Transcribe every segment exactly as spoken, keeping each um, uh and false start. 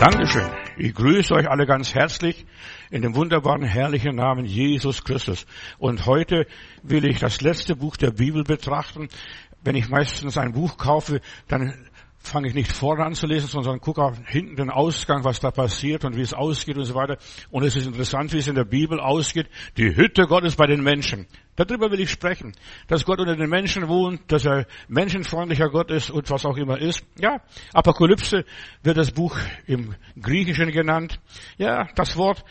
Dankeschön. Ich grüße euch alle ganz herzlich in dem wunderbaren, herrlichen Namen Jesus Christus. Und heute will ich das letzte Buch der Bibel betrachten. Wenn ich meistens ein Buch kaufe, dann fange ich nicht vorne an zu lesen, sondern gucke auch hinten den Ausgang, was da passiert und wie es ausgeht und so weiter. Und es ist interessant, wie es in der Bibel ausgeht. Die Hütte Gottes bei den Menschen. Darüber will ich sprechen. Dass Gott unter den Menschen wohnt, dass er menschenfreundlicher Gott ist und was auch immer ist. Ja, Apokalypse wird das Buch im Griechischen genannt. Ja, das Wort,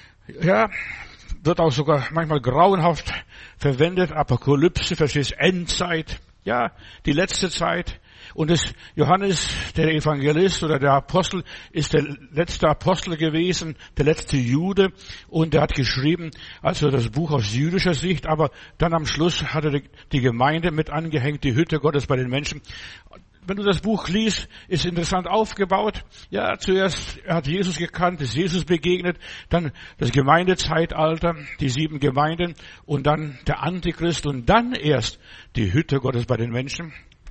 ja, wird auch sogar manchmal grauenhaft verwendet. Apokalypse, verstehst, Endzeit. Ja, die letzte Zeit. Und es, Johannes, der Evangelist oder der Apostel, ist der letzte Apostel gewesen, der letzte Jude. Und er hat geschrieben, also das Buch aus jüdischer Sicht, aber dann am Schluss hat er die Gemeinde mit angehängt, die Hütte Gottes bei den Menschen. Wenn du das Buch liest, ist interessant aufgebaut. Ja, zuerst hat Jesus gekannt, ist Jesus begegnet, dann das Gemeindezeitalter, die sieben Gemeinden und dann der Antichrist und dann erst die Hütte Gottes bei den Menschen.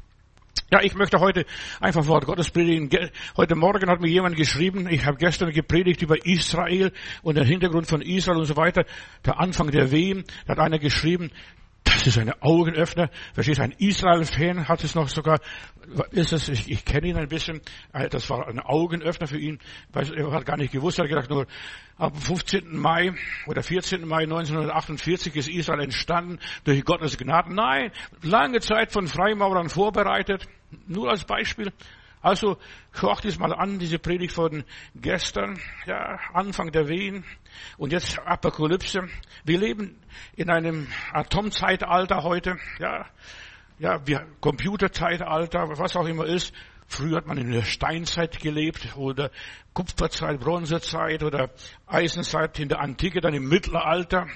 Ja, ich möchte heute einfach Wort Gottes predigen. Heute Morgen hat mir jemand geschrieben, ich habe gestern gepredigt über Israel und den Hintergrund von Israel und so weiter, der Anfang der Wehen. Da hat einer geschrieben, das ist ein Augenöffner. Verstehst du, ein Israel-Fan hat es noch sogar, ist es, ich, ich kenne ihn ein bisschen, das war ein Augenöffner für ihn, weil er hat gar nicht gewusst, er hat gedacht, nur am fünfzehnten Mai oder vierzehnten Mai neunzehnhundertachtundvierzig ist Israel entstanden durch Gottes Gnaden. Nein, lange Zeit von Freimaurern vorbereitet, nur als Beispiel. Also, hört es mal an, diese Predigt von gestern, ja, Anfang der Wehen und jetzt Apokalypse. Wir leben in einem Atomzeitalter heute, ja, ja, wir Computerzeitalter, was auch immer ist. Früher hat man in der Steinzeit gelebt oder Kupferzeit, Bronzezeit oder Eisenzeit in der Antike, dann im Mittelalter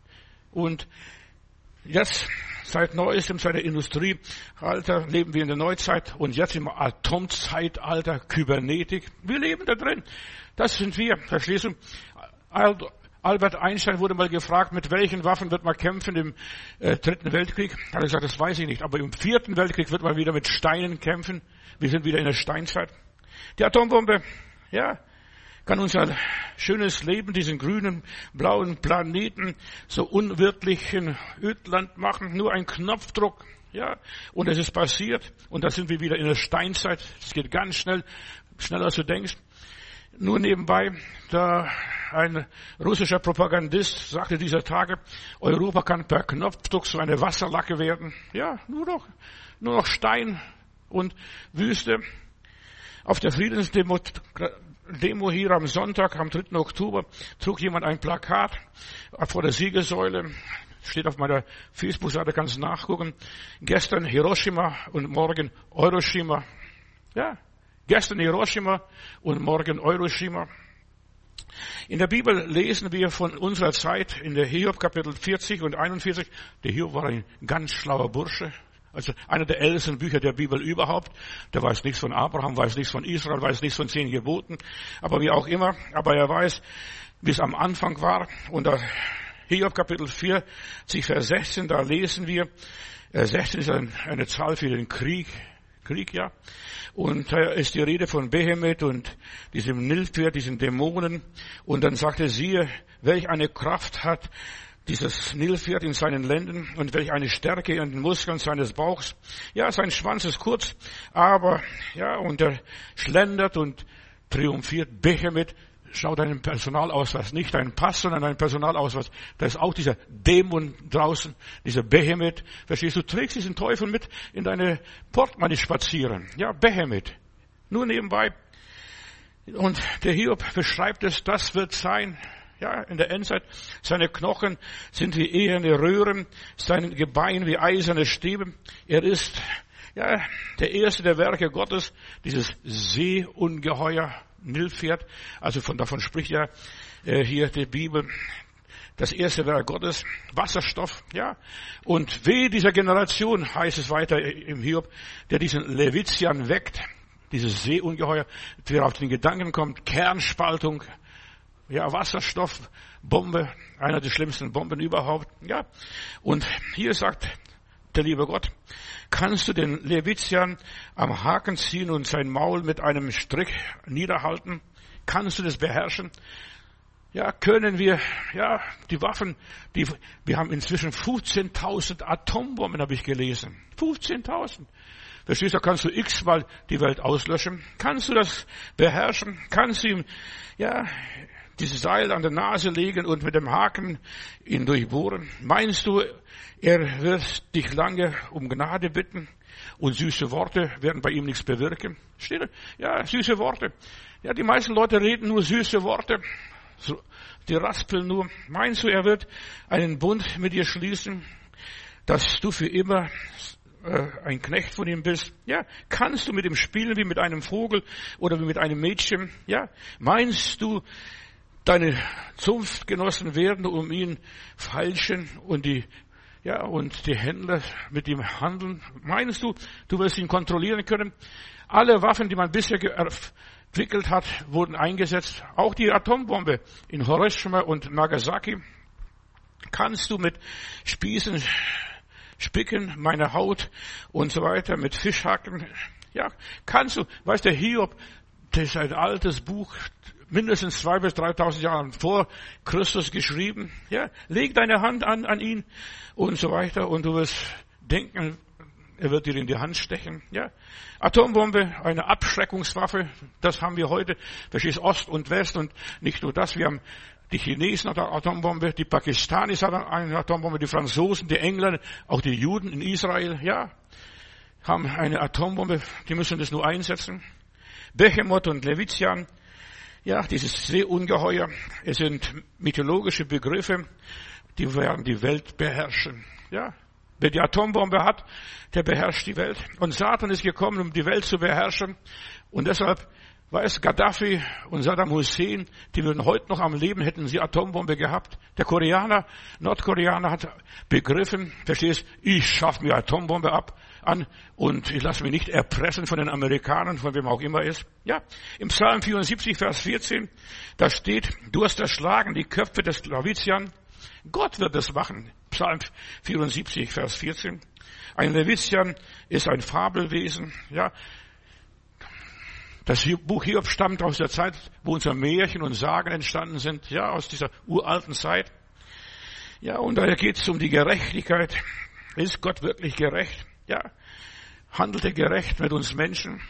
und jetzt seit Neuestem, seit der Industriealter leben wir in der Neuzeit und jetzt im Atomzeitalter, Kybernetik. Wir leben da drin. Das sind wir. Verstehst du? Albert Einstein wurde mal gefragt, mit welchen Waffen wird man kämpfen im äh, Dritten Weltkrieg. Er hat gesagt, das weiß ich nicht. Aber im Vierten Weltkrieg wird man wieder mit Steinen kämpfen. Wir sind wieder in der Steinzeit. Die Atombombe, ja, kann unser schönes Leben, diesen grünen, blauen Planeten, so unwirtlichen Ödland machen. Nur ein Knopfdruck, ja. Und es ist passiert. Und da sind wir wieder in der Steinzeit. Es geht ganz schnell, schneller als du denkst. Nur nebenbei, da ein russischer Propagandist sagte dieser Tage, Europa kann per Knopfdruck so eine Wasserlacke werden. Ja, nur noch, nur noch Stein und Wüste. Auf der Friedensdemo Demo hier am Sonntag, am dritten Oktober, trug jemand ein Plakat vor der Siegessäule. Steht auf meiner Facebook-Seite, kannst du nachgucken. Gestern Hiroshima und morgen Hiroshima. Ja, gestern Hiroshima und morgen Hiroshima. In der Bibel lesen wir von unserer Zeit in der Hiob Kapitel vierzig und einundvierzig. Der Hiob war ein ganz schlauer Bursche. Also einer der ältesten Bücher der Bibel überhaupt. Der weiß nichts von Abraham, weiß nichts von Israel, weiß nichts von zehn Geboten. Aber wie auch immer. Aber er weiß, wie es am Anfang war. Und da Hiob Kapitel vierzig, Vers sechzehn, da lesen wir, sechzehn ist eine Zahl für den Krieg. Krieg, ja. Und da ist die Rede von Behemoth und diesem Nilpferd, diesen Dämonen. Und dann sagt er, siehe, welch eine Kraft hat dieses Nilpferd in seinen Lenden und welch eine Stärke in den Muskeln seines Bauchs. Ja, sein Schwanz ist kurz, aber, ja, und er schlendert und triumphiert. Behemoth, schau deinen Personalausweis, nicht deinen Pass, sondern deinen Personalausweis. Da ist auch dieser Dämon draußen, dieser Behemoth. Verstehst du, trägst diesen Teufel mit in deine Portemonnaie spazieren. Ja, Behemoth. Nur nebenbei. Und der Hiob beschreibt es, das wird sein. Ja, in der Endzeit, seine Knochen sind wie eherne Röhren, sein Gebein wie eiserne Stäbe. Er ist, ja, der erste der Werke Gottes, dieses Seeungeheuer, Nilpferd. Also von, davon spricht ja äh, hier die Bibel. Das erste Werk Gottes, Wasserstoff, ja. Und weh dieser Generation, heißt es weiter im Hiob, der diesen Levitian weckt, dieses Seeungeheuer, der auf den Gedanken kommt, Kernspaltung, ja, Wasserstoffbombe, einer der schlimmsten Bomben überhaupt, ja. Und hier sagt der liebe Gott. Kannst du den Levitian am Haken ziehen und sein Maul mit einem Strick niederhalten? Kannst du das beherrschen? Ja, können wir, ja, die Waffen, die, wir haben inzwischen fünfzehntausend Atombomben, habe ich gelesen. fünfzehntausend. Verstehst du, kannst du x-mal die Welt auslöschen? Kannst du das beherrschen? Kannst du ihm, ja, dieses Seil an der Nase legen und mit dem Haken ihn durchbohren? Meinst du, er wird dich lange um Gnade bitten und süße Worte werden bei ihm nichts bewirken? Steht da? Ja, süße Worte. Ja, die meisten Leute reden nur süße Worte. So, die raspeln nur. Meinst du, er wird einen Bund mit dir schließen, dass du für immer äh, ein Knecht von ihm bist? Ja, kannst du mit ihm spielen wie mit einem Vogel oder wie mit einem Mädchen? Ja, meinst du, deine Zunftgenossen werden um ihn feilschen und die ja und die Händler mit ihm handeln? Meinst du, du wirst ihn kontrollieren können? Alle Waffen, die man bisher entwickelt hat, wurden eingesetzt. Auch die Atombombe in Hiroshima und Nagasaki. Kannst du mit Spießen spicken, meine Haut und so weiter, mit Fischhaken? Ja, kannst du, weißt du, Hiob, das ist ein altes Buch, mindestens zwei bis dreitausend Jahre vor Christus geschrieben. Ja, leg deine Hand an, an ihn und so weiter und du wirst denken, er wird dir in die Hand stechen. Ja, Atombombe, eine Abschreckungswaffe, das haben wir heute. Verstehst, Ost und West und nicht nur das. Wir haben die Chinesen eine Atombombe, die Pakistanis haben eine Atombombe, die Franzosen, die Engländer, auch die Juden in Israel, ja, haben eine Atombombe. Die müssen das nur einsetzen. Behemoth und Levitian, ja, dieses Seeungeheuer, es sind mythologische Begriffe, die werden die Welt beherrschen. Ja, wer die Atombombe hat, der beherrscht die Welt. Und Satan ist gekommen, um die Welt zu beherrschen. Und deshalb weiß Gaddafi und Saddam Hussein, die würden heute noch am Leben, hätten sie Atombombe gehabt. Der Koreaner, Nordkoreaner hat begriffen, verstehst, ich schaffe mir Atombombe ab an und ich lasse mich nicht erpressen von den Amerikanern, von wem auch immer ist. Ja, im Psalm vierundsiebzig, Vers vierzehn, da steht, du hast erschlagen die Köpfe des Levitian. Gott wird das machen. Psalm vierundsiebzig, Vers vierzehn. Ein Levitian ist ein Fabelwesen, ja. Das Buch Hiob stammt aus der Zeit, wo unsere Märchen und Sagen entstanden sind, ja, aus dieser uralten Zeit. Ja, und da geht es um die Gerechtigkeit. Ist Gott wirklich gerecht? Ja, handelt er gerecht mit uns Menschen?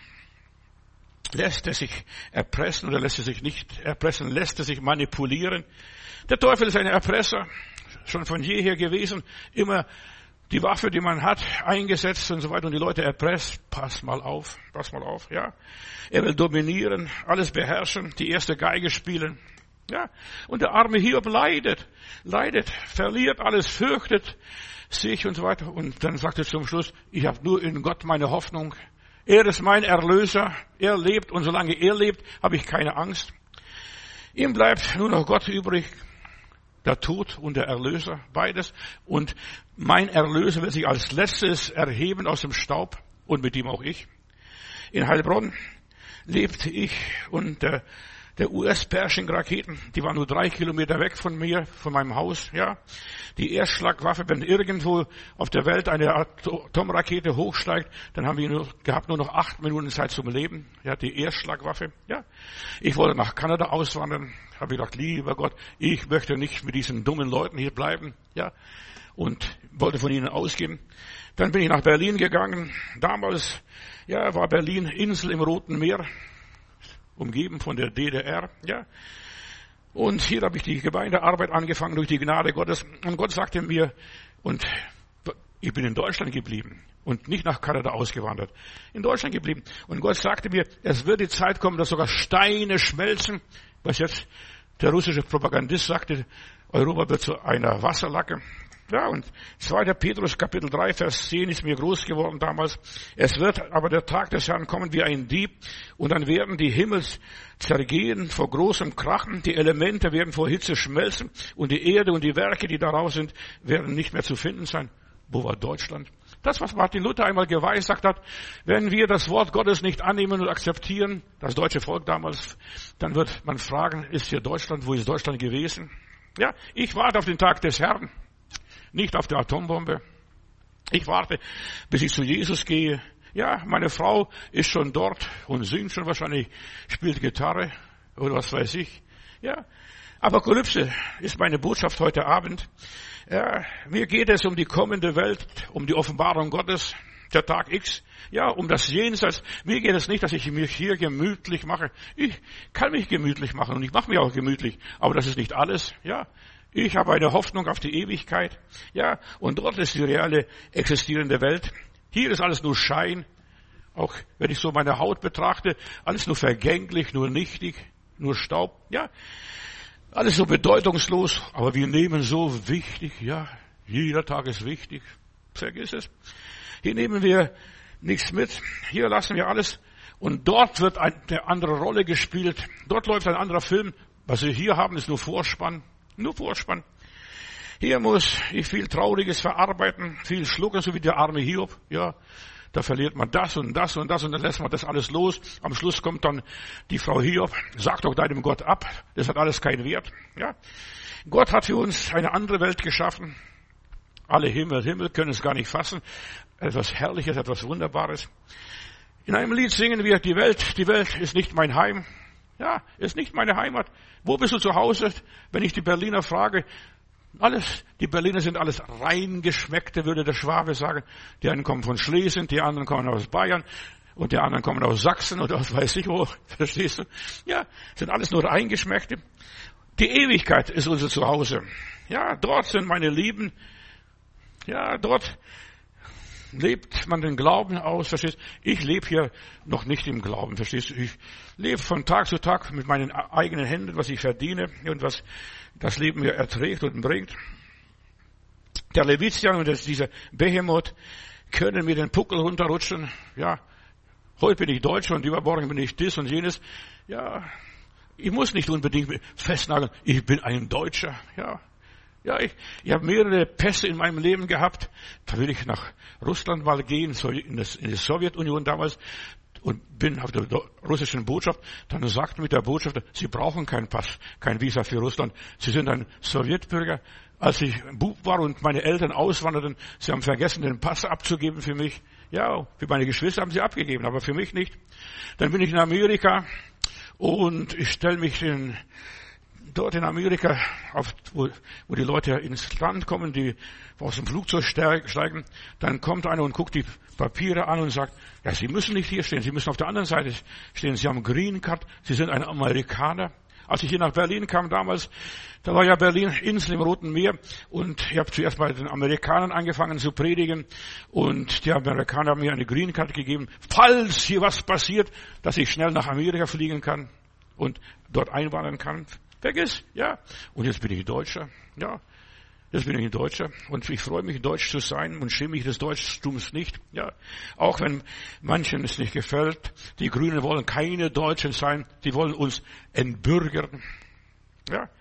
Lässt er sich erpressen oder lässt er sich nicht erpressen? Lässt er sich manipulieren? Der Teufel ist ein Erpresser, schon von jeher gewesen, immer die Waffe, die man hat, eingesetzt und so weiter und die Leute erpresst. Pass mal auf, pass mal auf, ja. Er will dominieren, alles beherrschen, die erste Geige spielen, ja. Und der arme Hiob leidet, leidet, verliert alles, fürchtet sich und so weiter. Und dann sagt er zum Schluss, ich habe nur in Gott meine Hoffnung. Er ist mein Erlöser, er lebt und solange er lebt, habe ich keine Angst. Ihm bleibt nur noch Gott übrig. Der Tod und der Erlöser, beides. Und mein Erlöser wird sich als letztes erheben aus dem Staub und mit ihm auch ich. In Heilbronn lebte ich und der, der U S-Pershing-Raketen, die waren nur drei Kilometer weg von mir, von meinem Haus, ja. Die Erstschlagwaffe, wenn irgendwo auf der Welt eine Atomrakete hochsteigt, dann haben wir nur, gehabt nur noch acht Minuten Zeit zum Leben, ja, die Erstschlagwaffe, ja. Ich wollte nach Kanada auswandern, habe gedacht, lieber Gott, ich möchte nicht mit diesen dummen Leuten hier bleiben, ja, und wollte von ihnen ausgehen. Dann bin ich nach Berlin gegangen. Damals, ja, war Berlin Insel im Roten Meer, umgeben von der D D R, ja. Und hier habe ich die Gemeindearbeit angefangen durch die Gnade Gottes. Und Gott sagte mir, und ich bin in Deutschland geblieben und nicht nach Kanada ausgewandert. In Deutschland geblieben. Und Gott sagte mir, es wird die Zeit kommen, dass sogar Steine schmelzen. Was jetzt der russische Propagandist sagte, Europa wird zu einer Wasserlacke. Ja, und zweiter Petrus Kapitel drei, Vers zehn ist mir groß geworden damals. Es wird aber der Tag des Herrn kommen wie ein Dieb, und dann werden die Himmel zergehen vor großem Krachen, die Elemente werden vor Hitze schmelzen, und die Erde und die Werke, die daraus sind, werden nicht mehr zu finden sein. Wo war Deutschland? Das, was Martin Luther einmal geweissagt hat, wenn wir das Wort Gottes nicht annehmen und akzeptieren, das deutsche Volk damals, dann wird man fragen, ist hier Deutschland, wo ist Deutschland gewesen? Ja, ich warte auf den Tag des Herrn. Nicht auf die Atombombe. Ich warte, bis ich zu Jesus gehe. Ja, meine Frau ist schon dort und singt schon wahrscheinlich, spielt Gitarre oder was weiß ich. Ja, Apokalypse ist meine Botschaft heute Abend. Ja, mir geht es um die kommende Welt, um die Offenbarung Gottes, der Tag X. Ja, um das Jenseits. Mir geht es nicht, dass ich mich hier gemütlich mache. Ich kann mich gemütlich machen und ich mache mich auch gemütlich. Aber das ist nicht alles. Ja, ich habe eine Hoffnung auf die Ewigkeit. Ja, und dort ist die reale existierende Welt. Hier ist alles nur Schein. Auch wenn ich so meine Haut betrachte, alles nur vergänglich, nur nichtig, nur Staub. Ja, alles so bedeutungslos. Aber wir nehmen so wichtig. Ja, jeder Tag ist wichtig. Vergiss es. Hier nehmen wir nichts mit. Hier lassen wir alles. Und dort wird eine andere Rolle gespielt. Dort läuft ein anderer Film. Was wir hier haben, ist nur Vorspann. Nur Vorspann. Hier muss ich viel Trauriges verarbeiten, viel schlucken, so wie der arme Hiob. Ja, da verliert man das und das und das und dann lässt man das alles los. Am Schluss kommt dann die Frau Hiob, sag doch deinem Gott ab. Das hat alles keinen Wert. Ja, Gott hat für uns eine andere Welt geschaffen. Alle Himmel, Himmel können es gar nicht fassen. Etwas Herrliches, etwas Wunderbares. In einem Lied singen wir, die Welt, die Welt ist nicht mein Heim. Ja, ist nicht meine Heimat. Wo bist du zu Hause? Wenn ich die Berliner frage, alles, die Berliner sind alles reingeschmeckte, würde der Schwabe sagen. Die einen kommen von Schlesien, die anderen kommen aus Bayern und die anderen kommen aus Sachsen oder aus weiß ich wo. Verstehst du? Ja, sind alles nur reingeschmeckte. Die Ewigkeit ist unser Zuhause. Ja, dort sind meine Lieben. Ja, dort lebt man den Glauben aus, verstehst du? Ich lebe hier noch nicht im Glauben, verstehst du? Ich lebe von Tag zu Tag mit meinen eigenen Händen, was ich verdiene und was das Leben mir erträgt und bringt. Der Levitian und das, dieser Behemoth können mir den Puckel runterrutschen. Ja, heute bin ich Deutscher und übermorgen bin ich dies und jenes. Ja, ich muss nicht unbedingt festnageln, ich bin ein Deutscher. Ja, ja, ich, ich habe mehrere Pässe in meinem Leben gehabt. Da will ich nach Russland mal gehen, so in, das, in die Sowjetunion damals, und bin auf der russischen Botschaft. Dann sagt mir der Botschafter, Sie brauchen keinen Pass, kein Visa für Russland. Sie sind ein Sowjetbürger. Als ich Bub war und meine Eltern auswanderten, sie haben vergessen, den Pass abzugeben für mich. Ja, für meine Geschwister haben sie abgegeben, aber für mich nicht. Dann bin ich in Amerika und ich stelle mich in dort in Amerika, auf, wo, wo die Leute ins Land kommen, die aus dem Flugzeug steigen, dann kommt einer und guckt die Papiere an und sagt, ja, Sie müssen nicht hier stehen, Sie müssen auf der anderen Seite stehen, Sie haben Green Card, Sie sind ein Amerikaner. Als ich hier nach Berlin kam damals, da war ja Berlin Insel im Roten Meer und ich habe zuerst bei den Amerikanern angefangen zu predigen und die Amerikaner haben mir eine Green Card gegeben, falls hier was passiert, dass ich schnell nach Amerika fliegen kann und dort einwandern kann. Vergiss, ja. Und jetzt bin ich Deutscher, ja. Jetzt bin ich ein Deutscher und ich freue mich, Deutsch zu sein und schäme mich des Deutschtums nicht, ja. Auch wenn manchen es nicht gefällt. Die Grünen wollen keine Deutschen sein, die wollen uns entbürgern, ja.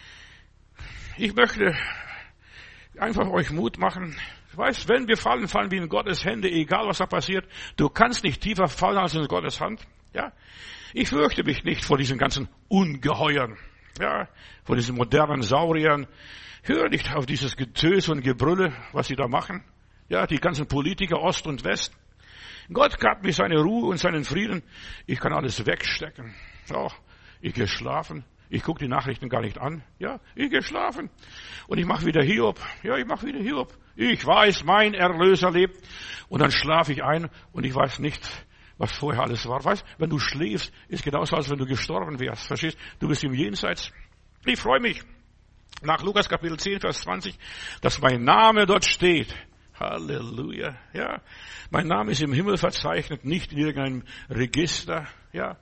Ich möchte einfach euch Mut machen. Weißt, wenn wir fallen, fallen wir in Gottes Hände, egal was da passiert. Du kannst nicht tiefer fallen als in Gottes Hand, ja. Ich fürchte mich nicht vor diesen ganzen Ungeheuern. Ja, von diesen modernen Sauriern. Hör nicht auf dieses Getöse und Gebrülle, was sie da machen. Ja, die ganzen Politiker Ost und West. Gott gab mir seine Ruhe und seinen Frieden. Ich kann alles wegstecken. Ja, ich gehe schlafen. Ich gucke die Nachrichten gar nicht an. Ja, ich gehe schlafen. Und ich mache wieder Hiob. Ja, ich mache wieder Hiob. Ich weiß, mein Erlöser lebt. Und dann schlafe ich ein und ich weiß nicht, was vorher alles war. Weißt, wenn du schläfst, ist genauso, als wenn du gestorben wärst. Verstehst? Du bist im Jenseits. Ich freue mich, nach Lukas Kapitel zehn, Vers zwanzig, dass mein Name dort steht. Halleluja. Ja. Mein Name ist im Himmel verzeichnet, nicht in irgendeinem Register. Ja.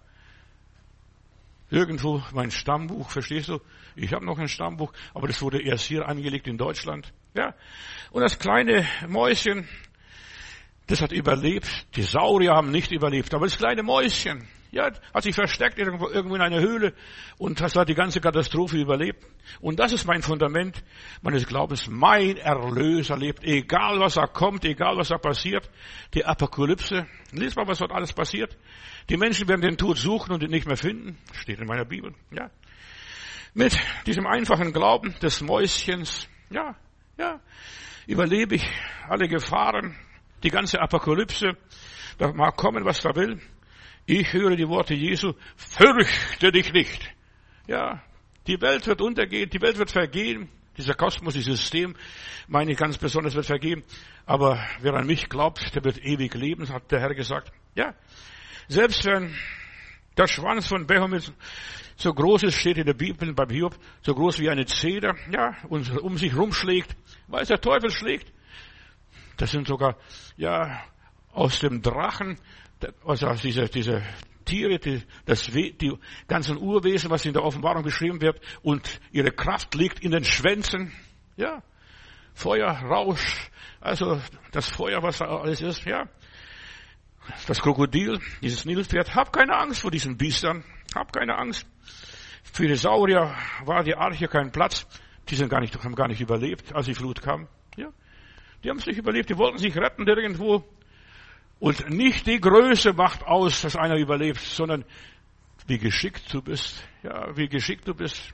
Irgendwo mein Stammbuch, verstehst du? Ich habe noch ein Stammbuch, aber das wurde erst hier angelegt in Deutschland. Ja. Und das kleine Mäuschen, das hat überlebt. Die Saurier haben nicht überlebt. Aber das kleine Mäuschen, ja, hat sich versteckt irgendwo, irgendwo in einer Höhle und hat die ganze Katastrophe überlebt. Und das ist mein Fundament meines Glaubens. Mein Erlöser lebt. Egal was da kommt, egal was da passiert. Die Apokalypse. Lies mal, was dort alles passiert. Die Menschen werden den Tod suchen und ihn nicht mehr finden. Steht in meiner Bibel. Ja. Mit diesem einfachen Glauben des Mäuschens. Ja, ja. Überlebe ich alle Gefahren, die ganze Apokalypse, da mag kommen, was da will. Ich höre die Worte Jesu, fürchte dich nicht. Ja, die Welt wird untergehen, die Welt wird vergehen. Dieser Kosmos, dieses System, meine ich ganz besonders, wird vergehen. Aber wer an mich glaubt, der wird ewig leben, hat der Herr gesagt. Ja, selbst wenn der Schwanz von Behemoth so groß ist, steht in der Bibel bei Hiob, so groß wie eine Zeder, ja, und um sich rumschlägt, weil es der Teufel schlägt. Das sind sogar, ja, aus dem Drachen, also aus dieser, diese Tiere, die, das, die ganzen Urwesen, was in der Offenbarung beschrieben wird, und ihre Kraft liegt in den Schwänzen, ja. Feuer, Rausch, also das Feuer, was da alles ist, ja. Das Krokodil, dieses Nilpferd, hab keine Angst vor diesen Biestern, hab keine Angst. Für die Saurier war die Arche kein Platz, die sind gar nicht, haben gar nicht überlebt, als die Flut kam, ja. Die haben es nicht überlebt, die wollten sich retten irgendwo. Und nicht die Größe macht aus, dass einer überlebt, sondern wie geschickt du bist. Ja, wie geschickt du bist.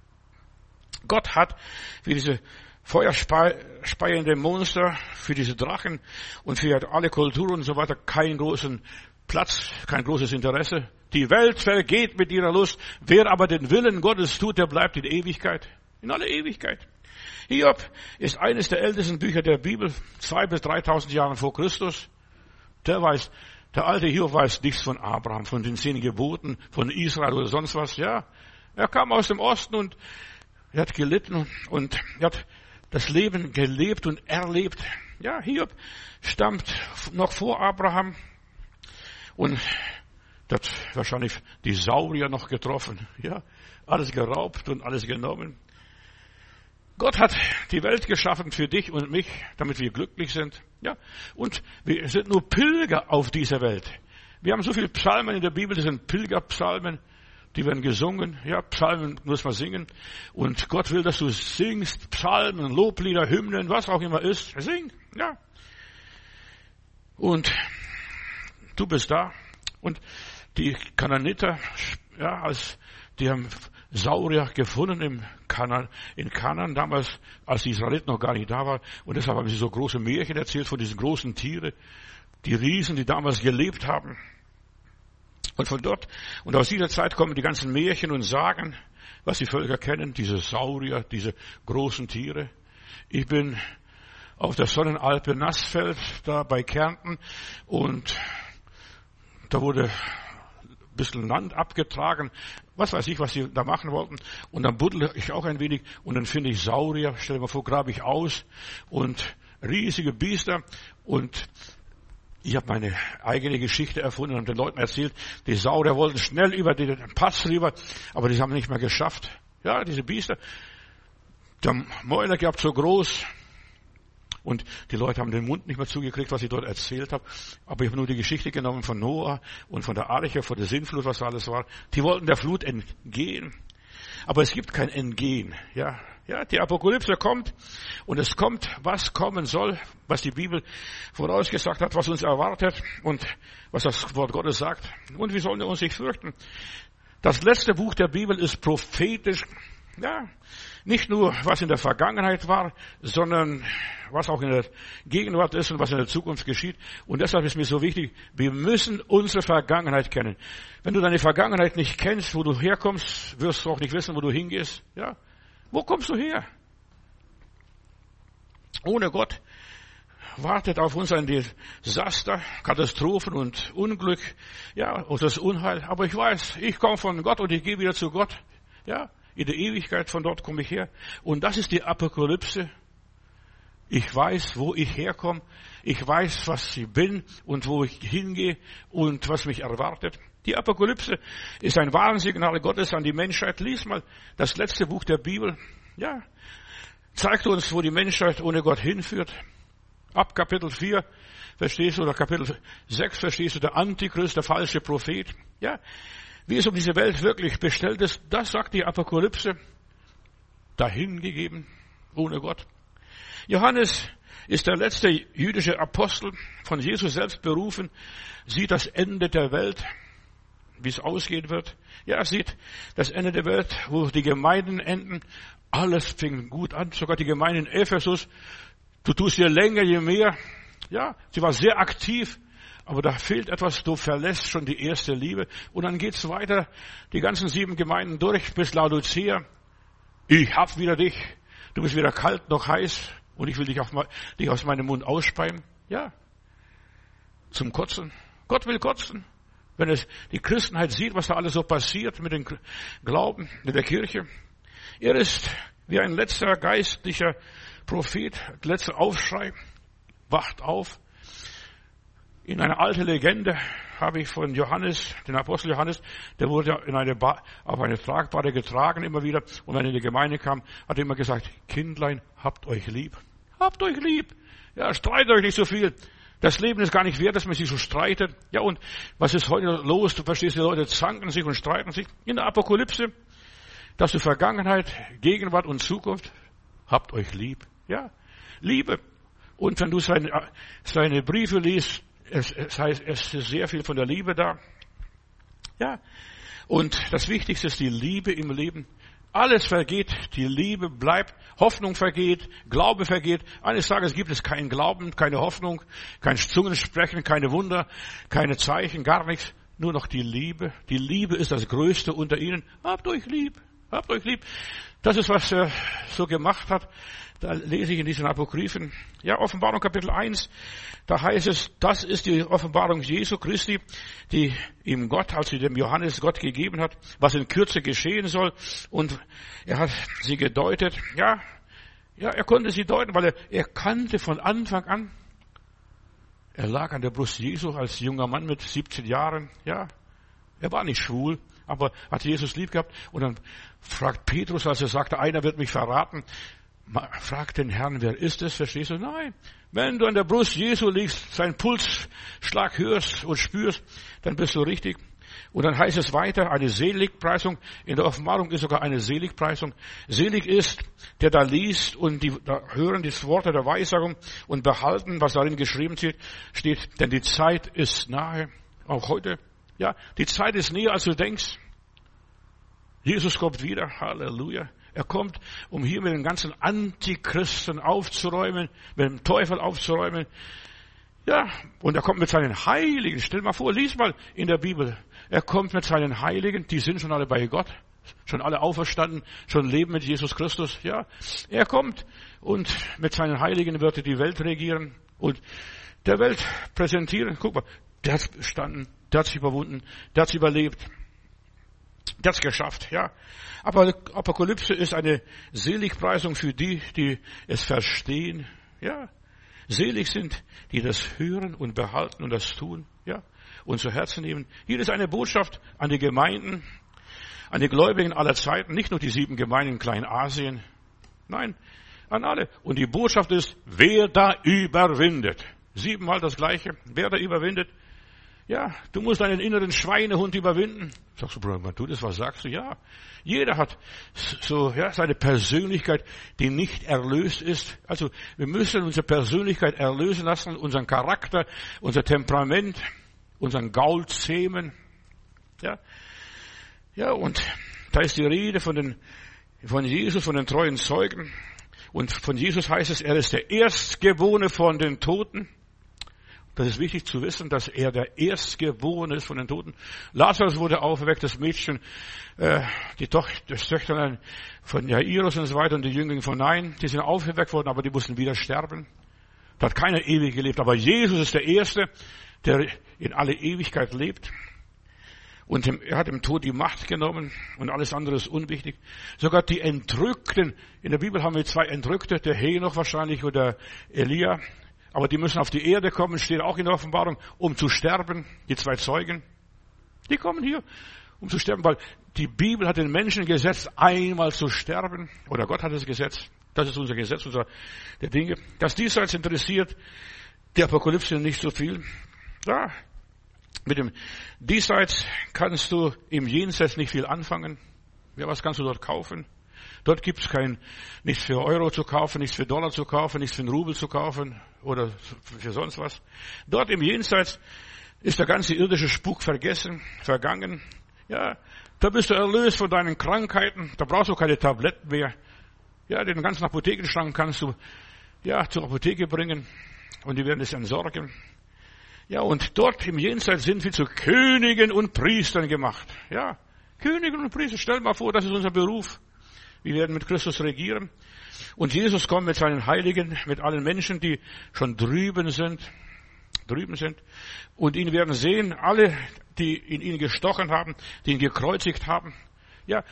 Gott hat für diese feuerspeiende Monster, für diese Drachen und für alle Kulturen und so weiter keinen großen Platz, kein großes Interesse. Die Welt vergeht mit ihrer Lust. Wer aber den Willen Gottes tut, der bleibt in Ewigkeit. In aller Ewigkeit. Hiob ist eines der ältesten Bücher der Bibel, zwei bis dreitausend Jahren vor Christus. Der weiß, der alte Hiob weiß nichts von Abraham, von den zehn Geboten, von Israel oder sonst was, ja. Er kam aus dem Osten und er hat gelitten und er hat das Leben gelebt und erlebt. Ja, Hiob stammt noch vor Abraham und hat wahrscheinlich die Saurier noch getroffen, ja. Alles geraubt und alles genommen. Gott hat die Welt geschaffen für dich und mich, damit wir glücklich sind. Ja, und wir sind nur Pilger auf dieser Welt. Wir haben so viele Psalmen in der Bibel, das sind Pilgerpsalmen, die werden gesungen. Ja, Psalmen muss man singen. Und Gott will, dass du singst, Psalmen, Loblieder, Hymnen, was auch immer ist. Sing, ja. Und du bist da. Und die Kanaaniter, ja, als die haben Saurier gefunden im Kanan, in Kanaan, damals, als die Israeliten noch gar nicht da waren. Und deshalb haben sie so große Märchen erzählt von diesen großen Tieren, die Riesen, die damals gelebt haben. Und von dort, und aus dieser Zeit kommen die ganzen Märchen und Sagen, was die Völker kennen, diese Saurier, diese großen Tiere. Ich bin auf der Sonnenalpe Nassfeld, da bei Kärnten, und da wurde ein bisschen Land abgetragen, was weiß ich, was sie da machen wollten. Und dann buddel ich auch ein wenig und dann finde ich Saurier, stell dir mal vor, grabe ich aus und riesige Biester. Und ich habe meine eigene Geschichte erfunden und den Leuten erzählt, die Saurier wollten schnell über den Pass rüber, aber die haben nicht mehr geschafft. Ja, diese Biester. Der Mäuler gehabt so groß. Und die Leute haben den Mund nicht mehr zugekriegt, was ich dort erzählt habe. Aber ich habe nur die Geschichte genommen von Noah und von der Arche, von der Sintflut, was da alles war. Die wollten der Flut entgehen. Aber es gibt kein Entgehen. Ja, ja, die Apokalypse kommt. Und es kommt, was kommen soll, was die Bibel vorausgesagt hat, was uns erwartet und was das Wort Gottes sagt. Und wir sollen uns nicht fürchten. Das letzte Buch der Bibel ist prophetisch. Ja, nicht nur, was in der Vergangenheit war, sondern was auch in der Gegenwart ist und was in der Zukunft geschieht. Und deshalb ist mir so wichtig, wir müssen unsere Vergangenheit kennen. Wenn du deine Vergangenheit nicht kennst, wo du herkommst, wirst du auch nicht wissen, wo du hingehst. Ja, wo kommst du her? Ohne Gott wartet auf uns ein Desaster, Katastrophen und Unglück, ja, und das Unheil. Aber ich weiß, ich komme von Gott und ich gehe wieder zu Gott. Ja, in der Ewigkeit, von dort komme ich her. Und das ist die Apokalypse. Ich weiß, wo ich herkomme. Ich weiß, was ich bin und wo ich hingehe und was mich erwartet. Die Apokalypse ist ein Warnsignal Gottes an die Menschheit. Lies mal das letzte Buch der Bibel. Ja, zeigt uns, wo die Menschheit ohne Gott hinführt. Ab Kapitel vier verstehst du, oder Kapitel sechs verstehst du, der Antichrist, der falsche Prophet. Ja, wie es um diese Welt wirklich bestellt ist, das sagt die Apokalypse. Dahingegeben, ohne Gott. Johannes ist der letzte jüdische Apostel, von Jesus selbst berufen, sieht das Ende der Welt, wie es ausgehen wird. Ja, er sieht das Ende der Welt, wo die Gemeinden enden. Alles fing gut an, sogar die Gemeinde in Ephesus. Du tust je länger, je mehr. Ja, sie war sehr aktiv, aber da fehlt etwas. Du verlässt schon die erste Liebe. Und dann geht's weiter, die ganzen sieben Gemeinden durch bis Laodicea. Ich hab wieder dich. Du bist weder kalt noch heiß. Und ich will dich, auf, dich aus meinem Mund ausspeien. Ja, zum Kotzen. Gott will kotzen. Wenn es die Christenheit sieht, was da alles so passiert mit dem Glauben, mit der Kirche. Er ist wie ein letzter geistlicher Prophet, letzter Aufschrei, wacht auf. In einer alten Legende habe ich von Johannes, den Apostel Johannes, der wurde in eine ba- auf eine Tragbare getragen immer wieder. Und wenn er in die Gemeinde kam, hat er immer gesagt, Kindlein, habt euch lieb. Habt euch lieb. Ja, streitet euch nicht so viel. Das Leben ist gar nicht wert, dass man sich so streitet. Ja, und was ist heute los? Du verstehst, die Leute zanken sich und streiten sich. In der Apokalypse, dass du Vergangenheit, Gegenwart und Zukunft, habt euch lieb. Ja, Liebe. Und wenn du seine, seine Briefe liest, es, es heißt, es ist sehr viel von der Liebe da. Ja, und das Wichtigste ist die Liebe im Leben. Alles vergeht, die Liebe bleibt, Hoffnung vergeht, Glaube vergeht. Eines Tages gibt es keinen Glauben, keine Hoffnung, kein Zungensprechen, keine Wunder, keine Zeichen, gar nichts. Nur noch die Liebe. Die Liebe ist das Größte unter ihnen. Habt euch lieb, habt euch lieb. Das ist, was er so gemacht hat. Da lese ich in diesen Apokryphen. Ja, Offenbarung Kapitel eins. Da heißt es, das ist die Offenbarung Jesu Christi, die ihm Gott, als sie dem Johannes Gott gegeben hat, was in Kürze geschehen soll. Und er hat sie gedeutet. Ja, ja, er konnte sie deuten, weil er, er kannte von Anfang an. Er lag an der Brust Jesu als junger Mann mit siebzehn Jahren. Ja, er war nicht schwul, aber hat Jesus lieb gehabt. Und dann fragt Petrus, als er sagte, einer wird mich verraten, fragt den Herrn, wer ist es? Verstehst du? Nein. Wenn du an der Brust Jesu liegst, seinen Pulsschlag hörst und spürst, dann bist du richtig. Und dann heißt es weiter, eine Seligpreisung. In der Offenbarung ist sogar eine Seligpreisung. Selig ist, der da liest und die da hören die Worte der Weissagung und behalten, was darin geschrieben steht, steht, denn die Zeit ist nahe. Auch heute. Ja, die Zeit ist näher, als du denkst. Jesus kommt wieder. Halleluja. Er kommt, um hier mit den ganzen Antichristen aufzuräumen, mit dem Teufel aufzuräumen. Ja, und er kommt mit seinen Heiligen. Stell mal vor, lies mal in der Bibel. Er kommt mit seinen Heiligen, die sind schon alle bei Gott, schon alle auferstanden, schon leben mit Jesus Christus. Ja, er kommt und mit seinen Heiligen wird er die Welt regieren und der Welt präsentieren. Guck mal, der hat bestanden, der hat sich überwunden, der hat es überlebt. Der hat's geschafft, ja. Aber Apokalypse ist eine Seligpreisung für die, die es verstehen, ja. Selig sind, die das hören und behalten und das tun, ja. Und zu Herzen nehmen. Hier ist eine Botschaft an die Gemeinden, an die Gläubigen aller Zeiten, nicht nur die sieben Gemeinden in Kleinasien. Nein, an alle. Und die Botschaft ist, wer da überwindet. Siebenmal das Gleiche. Wer da überwindet. Ja, du musst deinen inneren Schweinehund überwinden. Sagst du, Bruder, du das, was sagst du? Ja, jeder hat so, ja, seine Persönlichkeit, die nicht erlöst ist. Also, wir müssen unsere Persönlichkeit erlösen lassen, unseren Charakter, unser Temperament, unseren Gaul zähmen. Ja, ja, und da ist die Rede von den, von Jesus, von den treuen Zeugen. Und von Jesus heißt es, er ist der Erstgeborene von den Toten. Das ist wichtig zu wissen, dass er der Erstgeborene ist von den Toten. Lazarus wurde auferweckt, das Mädchen, äh, die Tochter, das Töchterlein von Jairus und so weiter und die Jünglinge von Nein, die sind auferweckt worden, aber die mussten wieder sterben. Da hat keiner ewig gelebt, aber Jesus ist der Erste, der in alle Ewigkeit lebt. Und er hat dem Tod die Macht genommen und alles andere ist unwichtig. Sogar die Entrückten, in der Bibel haben wir zwei Entrückte, der Henoch wahrscheinlich oder Elia. Aber die müssen auf die Erde kommen, steht auch in der Offenbarung, um zu sterben. Die zwei Zeugen, die kommen hier, um zu sterben, weil die Bibel hat den Menschen gesetzt, einmal zu sterben. Oder Gott hat es gesetzt. Das ist unser Gesetz, unser der Dinge. Das Diesseits interessiert die Apokalypse nicht so viel. Ja, mit dem Diesseits kannst du im Jenseits nicht viel anfangen. Ja, was kannst du dort kaufen? Dort gibt's kein, nichts für Euro zu kaufen, nichts für Dollar zu kaufen, nichts für einen Rubel zu kaufen oder für sonst was. Dort im Jenseits ist der ganze irdische Spuk vergessen, vergangen. Ja, da bist du erlöst von deinen Krankheiten. Da brauchst du keine Tabletten mehr. Ja, den ganzen Apothekenschrank kannst du ja, zur Apotheke bringen und die werden es entsorgen. Ja, und dort im Jenseits sind wir zu Königen und Priestern gemacht. Ja, Königen und Priester, stell mal vor, das ist unser Beruf. Wir werden mit Christus regieren. Und Jesus kommt mit seinen Heiligen, mit allen Menschen, die schon drüben sind, drüben sind. Und ihn werden sehen, alle, die in ihn gestochen haben, die ihn gekreuzigt haben. Ja,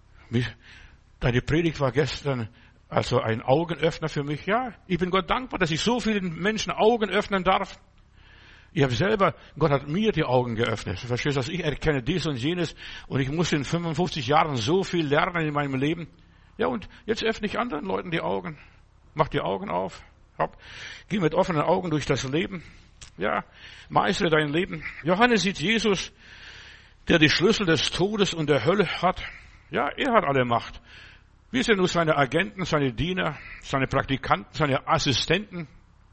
deine Predigt war gestern also ein Augenöffner für mich. Ja, ich bin Gott dankbar, dass ich so vielen Menschen Augen öffnen darf. Ich habe selber, Gott hat mir die Augen geöffnet. Du verstehst, dass ich erkenne dies und jenes und ich muss in fünfundfünfzig Jahren so viel lernen in meinem Leben. Ja, und jetzt öffne ich anderen Leuten die Augen. Mach die Augen auf. Hab, geh mit offenen Augen durch das Leben. Ja, meistere dein Leben. Johannes sieht Jesus, der die Schlüssel des Todes und der Hölle hat. Ja, er hat alle Macht. Wir sind nur seine Agenten, seine Diener, seine Praktikanten, seine Assistenten.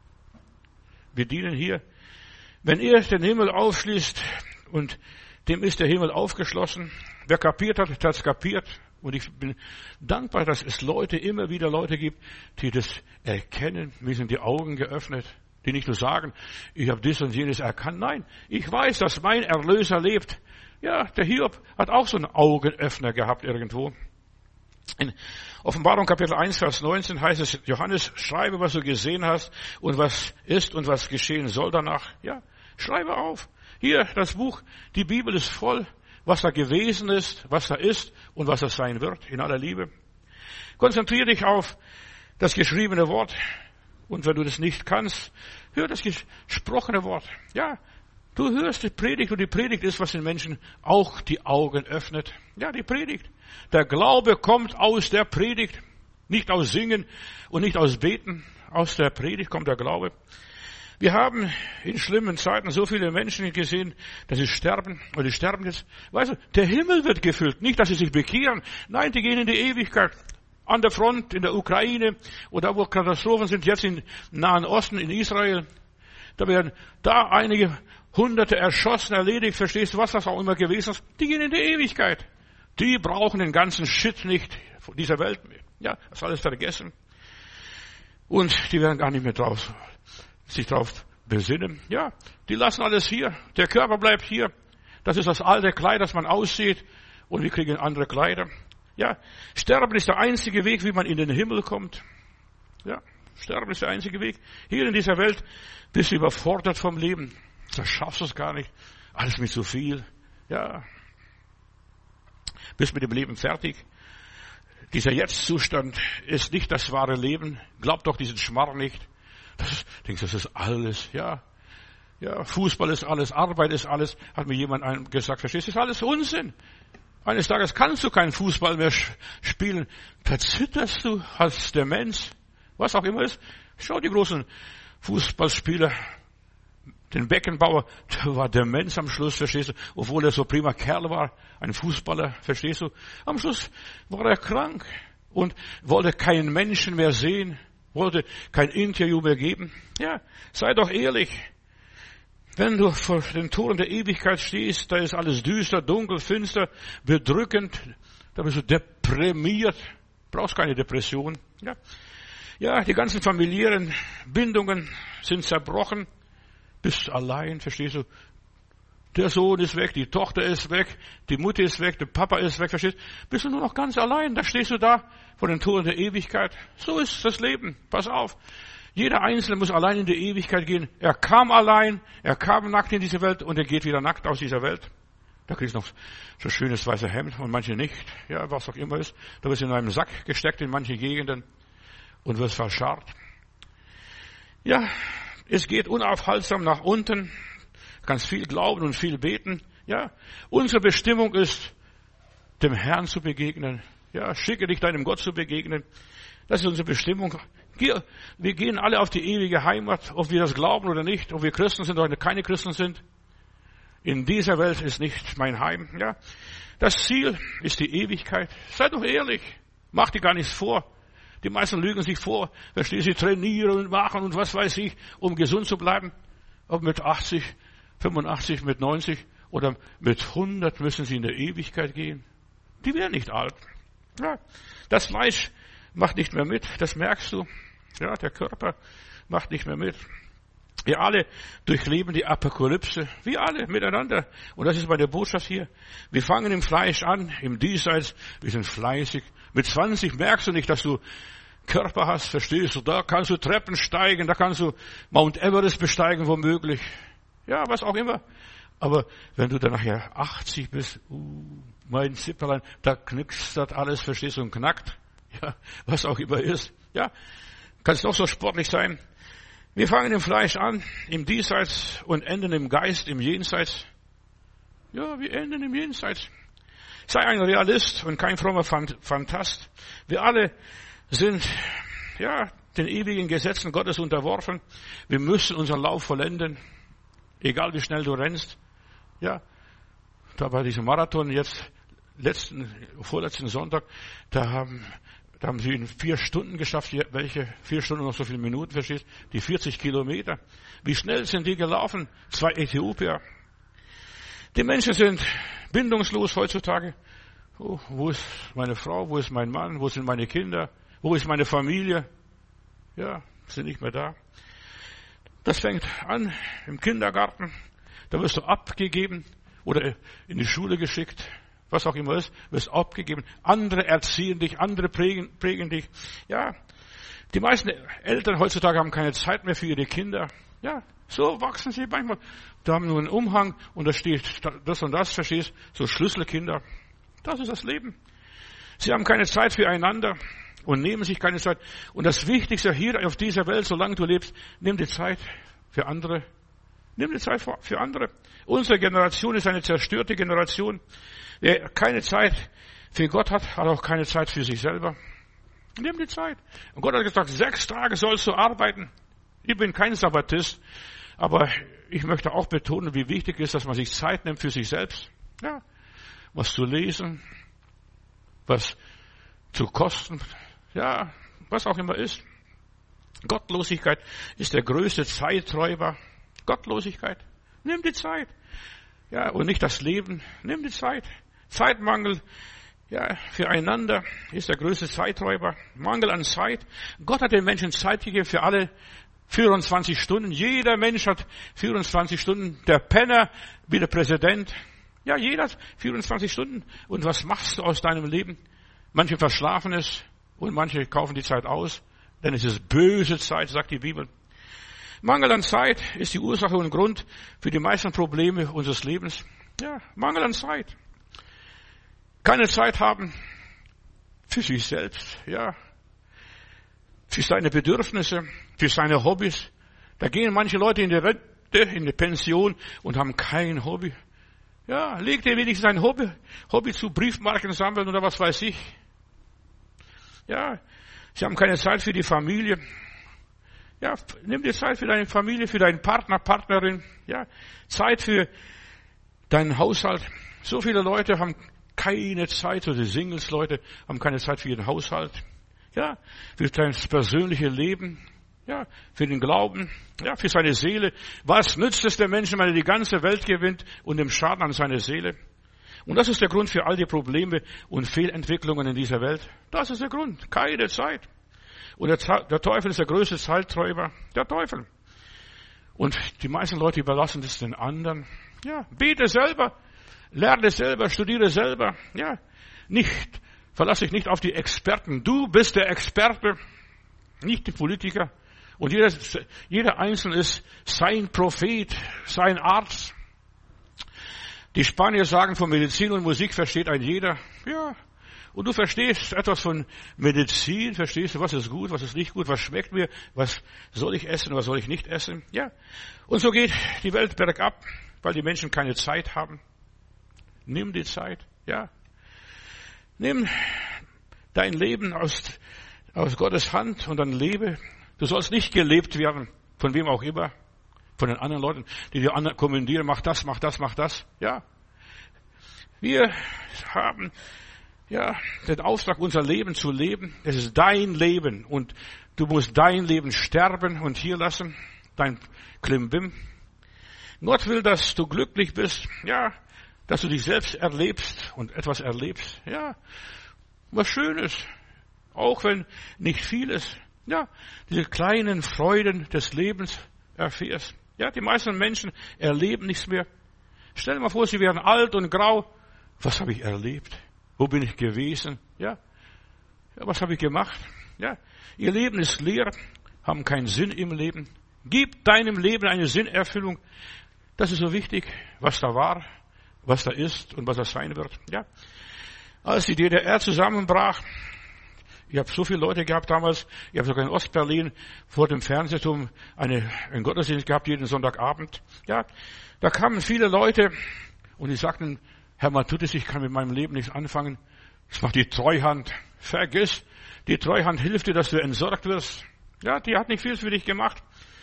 Wir dienen hier. Wenn er den Himmel aufschließt und dem ist der Himmel aufgeschlossen, wer kapiert hat, hat es kapiert. Und ich bin dankbar, dass es Leute, immer wieder Leute gibt, die das erkennen. Mir sind die Augen geöffnet, die nicht nur sagen, ich habe dies und jenes erkannt. Nein, ich weiß, dass mein Erlöser lebt. Ja, der Hiob hat auch so einen Augenöffner gehabt irgendwo. In Offenbarung Kapitel eins, Vers neunzehn heißt es, Johannes, schreibe, was du gesehen hast und was ist und was geschehen soll danach. Ja, schreibe auf. Hier, das Buch, die Bibel ist voll, was da gewesen ist, was da ist und was das sein wird, in aller Liebe. Konzentriere dich auf das geschriebene Wort. Und wenn du das nicht kannst, hör das gesprochene Wort. Ja, du hörst die Predigt und die Predigt ist, was den Menschen auch die Augen öffnet. Ja, die Predigt. Der Glaube kommt aus der Predigt. Nicht aus Singen und nicht aus Beten. Aus der Predigt kommt der Glaube. Wir haben in schlimmen Zeiten so viele Menschen gesehen, dass sie sterben, oder die sterben jetzt. Weißt du, der Himmel wird gefüllt. Nicht, dass sie sich bekehren. Nein, die gehen in die Ewigkeit. An der Front, in der Ukraine, oder wo Katastrophen sind, jetzt im Nahen Osten, in Israel. Da werden da einige Hunderte erschossen, erledigt, verstehst du, was das auch immer gewesen ist. Die gehen in die Ewigkeit. Die brauchen den ganzen Shit nicht von dieser Welt. Ja, das ist alles vergessen. Und die werden gar nicht mehr drauf, sich drauf besinnen. Ja, die lassen alles hier. Der Körper bleibt hier. Das ist das alte Kleid, das man aussieht. Und wir kriegen andere Kleider. Ja, Sterben ist der einzige Weg, wie man in den Himmel kommt. Ja, Sterben ist der einzige Weg. Hier in dieser Welt bist du überfordert vom Leben. Da schaffst du es gar nicht. Alles mit zu viel. Ja. Bist mit dem Leben fertig. Dieser Jetzt-Zustand ist nicht das wahre Leben. Glaub doch diesen Schmarrn nicht. Das ist, denkst du, das ist alles. Ja. Ja, Fußball ist alles, Arbeit ist alles. Hat mir jemand gesagt, verstehst du, das ist alles Unsinn. Eines Tages kannst du keinen Fußball mehr spielen. Da zitterst du als der Mensch. Was auch immer ist. Schau die großen Fußballspieler. Den Beckenbauer, der war der Mensch am Schluss, verstehst du? Obwohl er so prima Kerl war. Ein Fußballer, verstehst du? Am Schluss war er krank. Und wollte keinen Menschen mehr sehen. Wollte kein Interview mehr geben. Ja, sei doch ehrlich. Wenn du vor den Toren der Ewigkeit stehst, da ist alles düster, dunkel, finster, bedrückend, da bist du deprimiert, brauchst keine Depression. Ja, ja, die ganzen familiären Bindungen sind zerbrochen, bist allein, verstehst du? Der Sohn ist weg, die Tochter ist weg, die Mutter ist weg, der Papa ist weg, verstehst du? Bist du nur noch ganz allein, da stehst du da vor den Toren der Ewigkeit. So ist das Leben, pass auf. Jeder Einzelne muss allein in die Ewigkeit gehen. Er kam allein, er kam nackt in diese Welt und er geht wieder nackt aus dieser Welt. Da kriegst du noch so schönes weißes Hemd und manche nicht. Ja, was auch immer ist. Da wirst du in einem Sack gesteckt in manche Gegenden und wirst verscharrt. Ja, es geht unaufhaltsam nach unten. Du kannst viel glauben und viel beten. Ja, unsere Bestimmung ist, dem Herrn zu begegnen. Ja, schicke dich deinem Gott zu begegnen. Das ist unsere Bestimmung. Wir gehen alle auf die ewige Heimat, ob wir das glauben oder nicht, ob wir Christen sind oder keine Christen sind. In dieser Welt ist nicht mein Heim. Ja, das Ziel ist die Ewigkeit. Seid doch ehrlich. Mach dir gar nichts vor. Die meisten lügen sich vor. Verstehst du, sie trainieren und machen und was weiß ich, um gesund zu bleiben. Ob mit achtzig, fünfundachtzig, mit neunzig oder mit hundert müssen sie in der Ewigkeit gehen. Die werden nicht alt. Ja, das Fleisch macht nicht mehr mit, das merkst du. Ja, der Körper macht nicht mehr mit. Wir alle durchleben die Apokalypse. Wir alle miteinander. Und das ist meine Botschaft hier. Wir fangen im Fleisch an, im Diesseits. Wir sind fleißig. Mit zwanzig merkst du nicht, dass du Körper hast, verstehst du? Da kannst du Treppen steigen, da kannst du Mount Everest besteigen, womöglich. Ja, was auch immer. Aber wenn du dann nachher achtzig bist, uh, mein Zipperlein, da knickst das alles, verstehst du, und knackt. Ja, was auch immer ist. Ja, kann es noch so sportlich sein. Wir fangen im Fleisch an, im Diesseits und enden im Geist, im Jenseits. Ja, wir enden im Jenseits. Sei ein Realist und kein frommer Phantast. Wir alle sind, ja, den ewigen Gesetzen Gottes unterworfen. Wir müssen unseren Lauf vollenden. Egal wie schnell du rennst. Ja, da bei diesem Marathon jetzt, letzten, vorletzten Sonntag, da haben, da haben sie in vier Stunden geschafft, welche vier Stunden noch so viele Minuten, verstehst? Die vierzig Kilometer. Wie schnell sind die gelaufen? Zwei Äthiopier. Die Menschen sind bindungslos heutzutage. Oh, wo ist meine Frau? Wo ist mein Mann? Wo sind meine Kinder? Wo ist meine Familie? Ja, sind nicht mehr da. Das fängt an im Kindergarten. Da wirst du abgegeben oder in die Schule geschickt. Was auch immer ist, wirst abgegeben. Andere erziehen dich, andere prägen, prägen dich. Ja, die meisten Eltern heutzutage haben keine Zeit mehr für ihre Kinder. Ja, so wachsen sie manchmal. Da haben nur einen Umhang und da steht das und das, verstehst du? So Schlüsselkinder. Das ist das Leben. Sie haben keine Zeit füreinander und nehmen sich keine Zeit. Und das Wichtigste hier auf dieser Welt, solange du lebst, nimm die Zeit für andere. Nimm die Zeit für andere. Unsere Generation ist eine zerstörte Generation. Wer keine Zeit für Gott hat, hat auch keine Zeit für sich selber. Nimm die Zeit. Und Gott hat gesagt, sechs Tage sollst du arbeiten. Ich bin kein Sabbatist, aber ich möchte auch betonen, wie wichtig es ist, dass man sich Zeit nimmt für sich selbst. Ja, was zu lesen, was zu kosten, ja, was auch immer ist. Gottlosigkeit ist der größte Zeiträuber. Gottlosigkeit. Nimm die Zeit. Ja, und nicht das Leben. Nimm die Zeit. Zeitmangel, ja, füreinander ist der größte Zeiträuber. Mangel an Zeit. Gott hat den Menschen Zeit gegeben für alle vierundzwanzig Stunden. Jeder Mensch hat vierundzwanzig Stunden. Der Penner wie der Präsident. Ja, jeder hat vierundzwanzig Stunden. Und was machst du aus deinem Leben? Manche verschlafen es und manche kaufen die Zeit aus. Denn es ist böse Zeit, sagt die Bibel. Mangel an Zeit ist die Ursache und Grund für die meisten Probleme unseres Lebens. Ja, Mangel an Zeit. Keine Zeit haben für sich selbst, ja, für seine Bedürfnisse, für seine Hobbys. Da gehen manche Leute in die Rente, in die Pension und haben kein Hobby. Ja, leg dir wenigstens ein Hobby, Hobby zu, Briefmarken sammeln oder was weiß ich. Ja, sie haben keine Zeit für die Familie. Ja, nimm dir Zeit für deine Familie, für deinen Partner, Partnerin. Ja, Zeit für deinen Haushalt. So viele Leute haben keine Zeit, so die Singles-Leute haben keine Zeit für ihren Haushalt. Ja, für dein persönliches Leben. Ja, für den Glauben. Ja, für seine Seele. Was nützt es dem Menschen, wenn er die ganze Welt gewinnt und dem Schaden an seine Seele? Und das ist der Grund für all die Probleme und Fehlentwicklungen in dieser Welt. Das ist der Grund. Keine Zeit. Und der, der Teufel ist der größte Zeiträuber. Der Teufel. Und die meisten Leute überlassen das den anderen. Ja, bete selber. Lerne selber, studiere selber. Ja, nicht, verlasse dich nicht auf die Experten. Du bist der Experte, nicht die Politiker. Und jeder, jeder Einzelne ist sein Prophet, sein Arzt. Die Spanier sagen, von Medizin und Musik versteht ein jeder. Ja, und du verstehst etwas von Medizin, verstehst du, was ist gut, was ist nicht gut, was schmeckt mir, was soll ich essen, was soll ich nicht essen. Ja, und so geht die Welt bergab, weil die Menschen keine Zeit haben. Nimm die Zeit, ja. Nimm dein Leben aus, aus Gottes Hand und dann lebe. Du sollst nicht gelebt werden, von wem auch immer, von den anderen Leuten, die dir kommandieren, mach das, mach das, mach das, ja. Wir haben, ja, den Auftrag, unser Leben zu leben. Es ist dein Leben und du musst dein Leben sterben und hier lassen, dein Klimbim. Gott will, dass du glücklich bist, ja, dass du dich selbst erlebst und etwas erlebst, ja, was Schönes, auch wenn nicht viel ist. Ja, diese kleinen Freuden des Lebens erfährst. Ja, die meisten Menschen erleben nichts mehr. Stell dir mal vor, sie werden alt und grau. Was habe ich erlebt? Wo bin ich gewesen? Ja, ja was habe ich gemacht? Ja, ihr Leben ist leer, haben keinen Sinn im Leben. Gib deinem Leben eine Sinnerfüllung. Das ist so wichtig, was da war, was da ist und was das sein wird. Ja, als die D D R zusammenbrach, ich habe so viele Leute gehabt damals, ich habe sogar in Ostberlin vor dem Fernsehturm eine, einen Gottesdienst gehabt, jeden Sonntagabend. Ja, da kamen viele Leute und die sagten, Herr Matthäus, ich kann mit meinem Leben nichts anfangen. Das macht die Treuhand. Vergiss, die Treuhand hilft dir, dass du entsorgt wirst. Ja, die hat nicht viel für dich gemacht.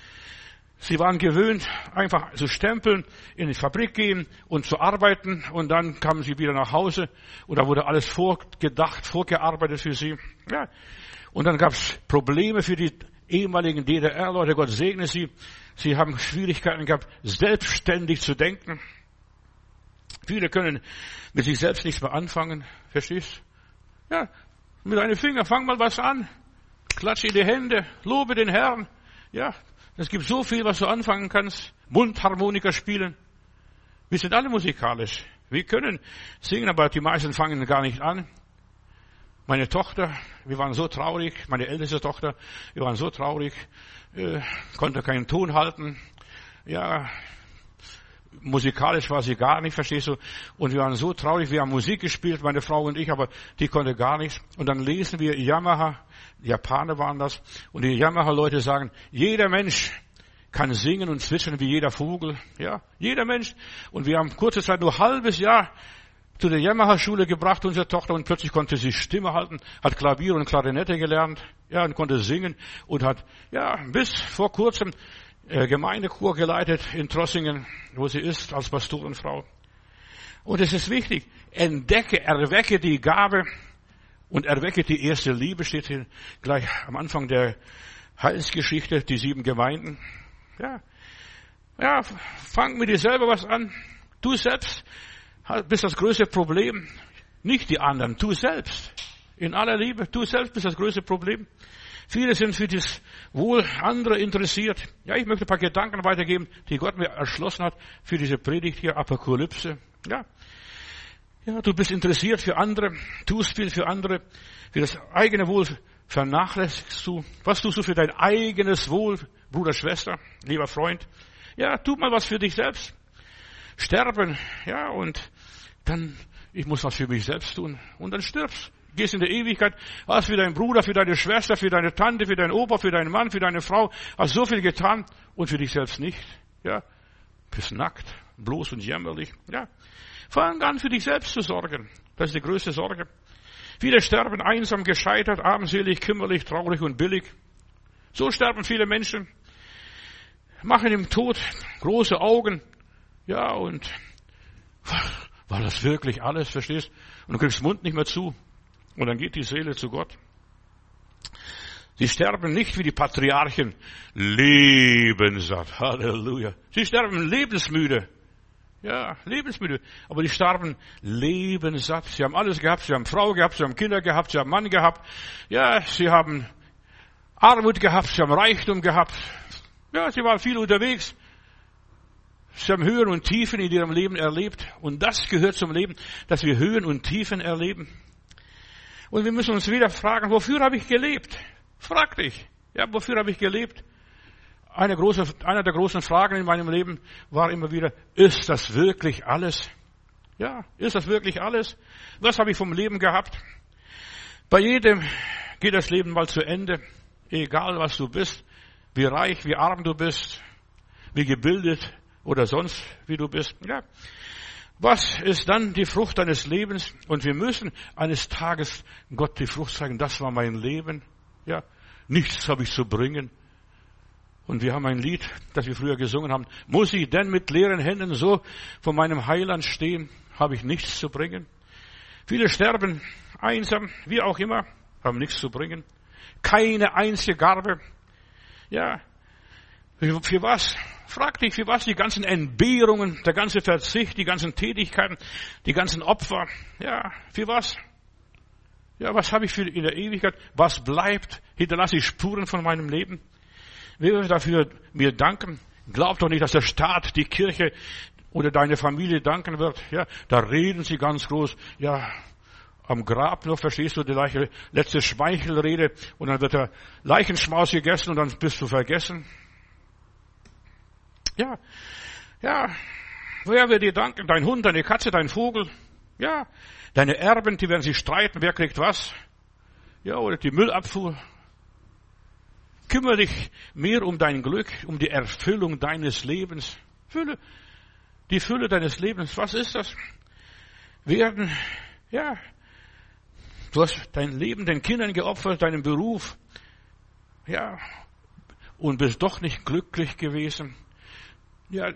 Sie waren gewöhnt, einfach zu stempeln, in die Fabrik gehen und zu arbeiten. Und dann kamen sie wieder nach Hause. Und da wurde alles vorgedacht, vorgearbeitet für sie. Ja. Und dann gab es Probleme für die ehemaligen D D R-Leute. Gott segne sie. Sie haben Schwierigkeiten gehabt, selbstständig zu denken. Viele können mit sich selbst nichts mehr anfangen. Verstehst? Ja, mit deinen Fingern, fang mal was an. Klatsch in die Hände, lobe den Herrn. Ja, es gibt so viel, was du anfangen kannst. Mundharmonika spielen. Wir sind alle musikalisch. Wir können singen, aber die meisten fangen gar nicht an. Meine Tochter, wir waren so traurig, meine älteste Tochter, wir waren so traurig, äh, konnte keinen Ton halten. Ja, musikalisch war sie gar nicht, verstehst du? Und wir waren so traurig, wir haben Musik gespielt, meine Frau und ich, aber die konnte gar nicht. Und dann lesen wir Yamaha, Japaner waren das, und die Yamaha-Leute sagen, jeder Mensch kann singen und zwitschern wie jeder Vogel. Ja, jeder Mensch. Und wir haben kurze Zeit, nur ein halbes Jahr, zu der Yamaha-Schule gebracht, unsere Tochter, und plötzlich konnte sie Stimme halten, hat Klavier und Klarinette gelernt, ja, und konnte singen und hat, ja, bis vor kurzem äh, Gemeindechor geleitet in Trossingen, wo sie ist, als Pastorenfrau. Und es ist wichtig, entdecke, erwecke die Gabe und erwecke die erste Liebe, steht hier gleich am Anfang der Heilsgeschichte, die sieben Gemeinden. Ja, ja, fang mit dir selber was an. Du selbst bist das größte Problem. Nicht die anderen, du selbst. In aller Liebe, du selbst bist das größte Problem. Viele sind für das Wohl anderer interessiert. Ja, ich möchte ein paar Gedanken weitergeben, die Gott mir erschlossen hat für diese Predigt hier, Apokalypse. Ja, ja, du bist interessiert für andere, tust viel für andere, für das eigene Wohl vernachlässigst du. Was tust du für dein eigenes Wohl, Bruder, Schwester, lieber Freund? Ja, tu mal was für dich selbst. Sterben, ja, und dann, ich muss was für mich selbst tun. Und dann stirbst. Gehst in der Ewigkeit, hast für deinen Bruder, für deine Schwester, für deine Tante, für deinen Opa, für deinen Mann, für deine Frau, hast so viel getan und für dich selbst nicht. Ja, bist nackt, bloß und jämmerlich. Ja, fang an, für dich selbst zu sorgen. Das ist die größte Sorge. Viele sterben einsam, gescheitert, armselig, kümmerlich, traurig und billig. So sterben viele Menschen. Machen im Tod große Augen. Ja, und war das wirklich alles, verstehst? Und du kriegst den Mund nicht mehr zu. Und dann geht die Seele zu Gott. Sie sterben nicht wie die Patriarchen lebenssatt. Halleluja. Sie sterben lebensmüde. Ja, lebensmüde. Aber die starben lebenssatt. Sie haben alles gehabt. Sie haben Frau gehabt. Sie haben Kinder gehabt. Sie haben Mann gehabt. Ja, sie haben Armut gehabt. Sie haben Reichtum gehabt. Ja, sie waren viel unterwegs. Sie haben Höhen und Tiefen in ihrem Leben erlebt. Und das gehört zum Leben, dass wir Höhen und Tiefen erleben. Und wir müssen uns wieder fragen, wofür habe ich gelebt? Frag dich. Ja, wofür habe ich gelebt? Eine große, einer der großen Fragen in meinem Leben war immer wieder, ist das wirklich alles? Ja, ist das wirklich alles? Was habe ich vom Leben gehabt? Bei jedem geht das Leben mal zu Ende. Egal, was du bist, wie reich, wie arm du bist, wie gebildet oder sonst wie du bist. Ja. Was ist dann die Frucht deines Lebens? Und wir müssen eines Tages Gott die Frucht zeigen. Das war mein Leben. Ja, nichts habe ich zu bringen. Und wir haben ein Lied, das wir früher gesungen haben. Muss ich denn mit leeren Händen so vor meinem Heiland stehen? Habe ich nichts zu bringen? Viele sterben einsam, wie auch immer, haben nichts zu bringen. Keine einzige Garbe. Ja, für was? Frag dich, für was die ganzen Entbehrungen, der ganze Verzicht, die ganzen Tätigkeiten, die ganzen Opfer. Ja, für was? Ja, was habe ich für in der Ewigkeit? Was bleibt? Hinterlasse ich Spuren von meinem Leben? Wer wird dafür mir danken? Glaub doch nicht, dass der Staat, die Kirche oder deine Familie danken wird. Ja, da reden sie ganz groß. Ja, am Grab noch, verstehst du, die letzte Schmeichelrede und dann wird der Leichenschmaus gegessen und dann bist du vergessen. Ja, ja, wer wird dir danken? Dein Hund, deine Katze, dein Vogel. Ja, deine Erben, die werden sich streiten, wer kriegt was. Ja, oder die Müllabfuhr. Kümmere dich mehr um dein Glück, um die Erfüllung deines Lebens. Fülle, die Fülle deines Lebens, was ist das? Werden, ja, du hast dein Leben den Kindern geopfert, deinen Beruf, ja, und bist doch nicht glücklich gewesen. Ja,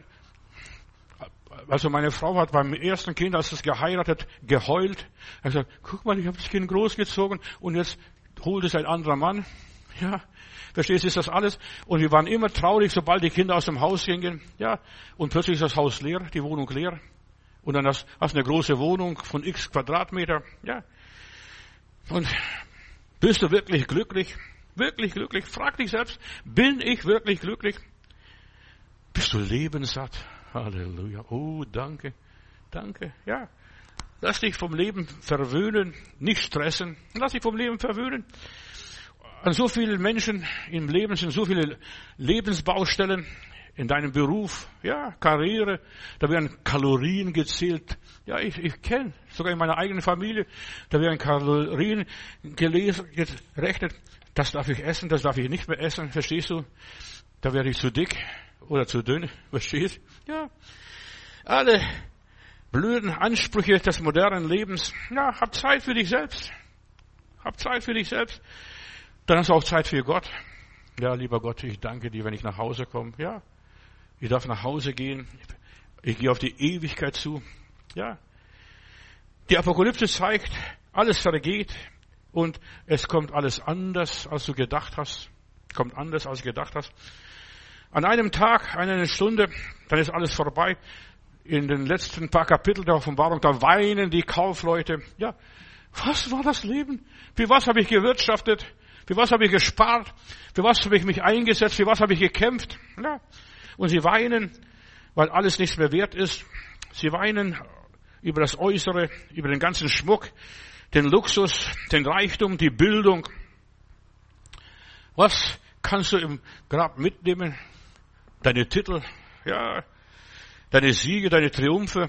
also meine Frau hat beim ersten Kind, als es geheiratet, geheult. Er hat gesagt, guck mal, ich habe das Kind großgezogen und jetzt holt es ein anderer Mann. Ja, verstehst du, ist das alles? Und wir waren immer traurig, sobald die Kinder aus dem Haus gingen. Ja, und plötzlich ist das Haus leer, die Wohnung leer. Und dann hast du eine große Wohnung von x Quadratmeter. Ja. Und bist du wirklich glücklich? Wirklich glücklich? Frag dich selbst, bin ich wirklich glücklich? Bist du lebenssatt? Halleluja. Oh, danke. Danke. Ja. Lass dich vom Leben verwöhnen, nicht stressen. Lass dich vom Leben verwöhnen. An so vielen Menschen im Leben sind so viele Lebensbaustellen in deinem Beruf, ja, Karriere, da werden Kalorien gezählt. Ja, ich, ich kenne, sogar in meiner eigenen Familie, da werden Kalorien gelesen, gerechnet. Das darf ich essen, das darf ich nicht mehr essen, verstehst du? Da werde ich zu dick oder zu dünn, verstehst du? Ja, alle blöden Ansprüche des modernen Lebens. Ja, hab Zeit für dich selbst. Hab Zeit für dich selbst. Dann hast du auch Zeit für Gott. Ja, lieber Gott, ich danke dir, wenn ich nach Hause komme. Ja, ich darf nach Hause gehen. Ich gehe auf die Ewigkeit zu. Ja, die Apokalypse zeigt, alles vergeht und es kommt alles anders, als du gedacht hast. Kommt anders, als du gedacht hast. An einem Tag, an einer Stunde, dann ist alles vorbei. In den letzten paar Kapiteln der Offenbarung, da weinen die Kaufleute. Ja, was war das Leben? Für was habe ich gewirtschaftet? Für was habe ich gespart? Für was habe ich mich eingesetzt? Für was habe ich gekämpft? Ja. Und sie weinen, weil alles nichts mehr wert ist. Sie weinen über das Äußere, über den ganzen Schmuck, den Luxus, den Reichtum, die Bildung. Was kannst du im Grab mitnehmen? Deine Titel, ja, deine Siege, deine Triumphe.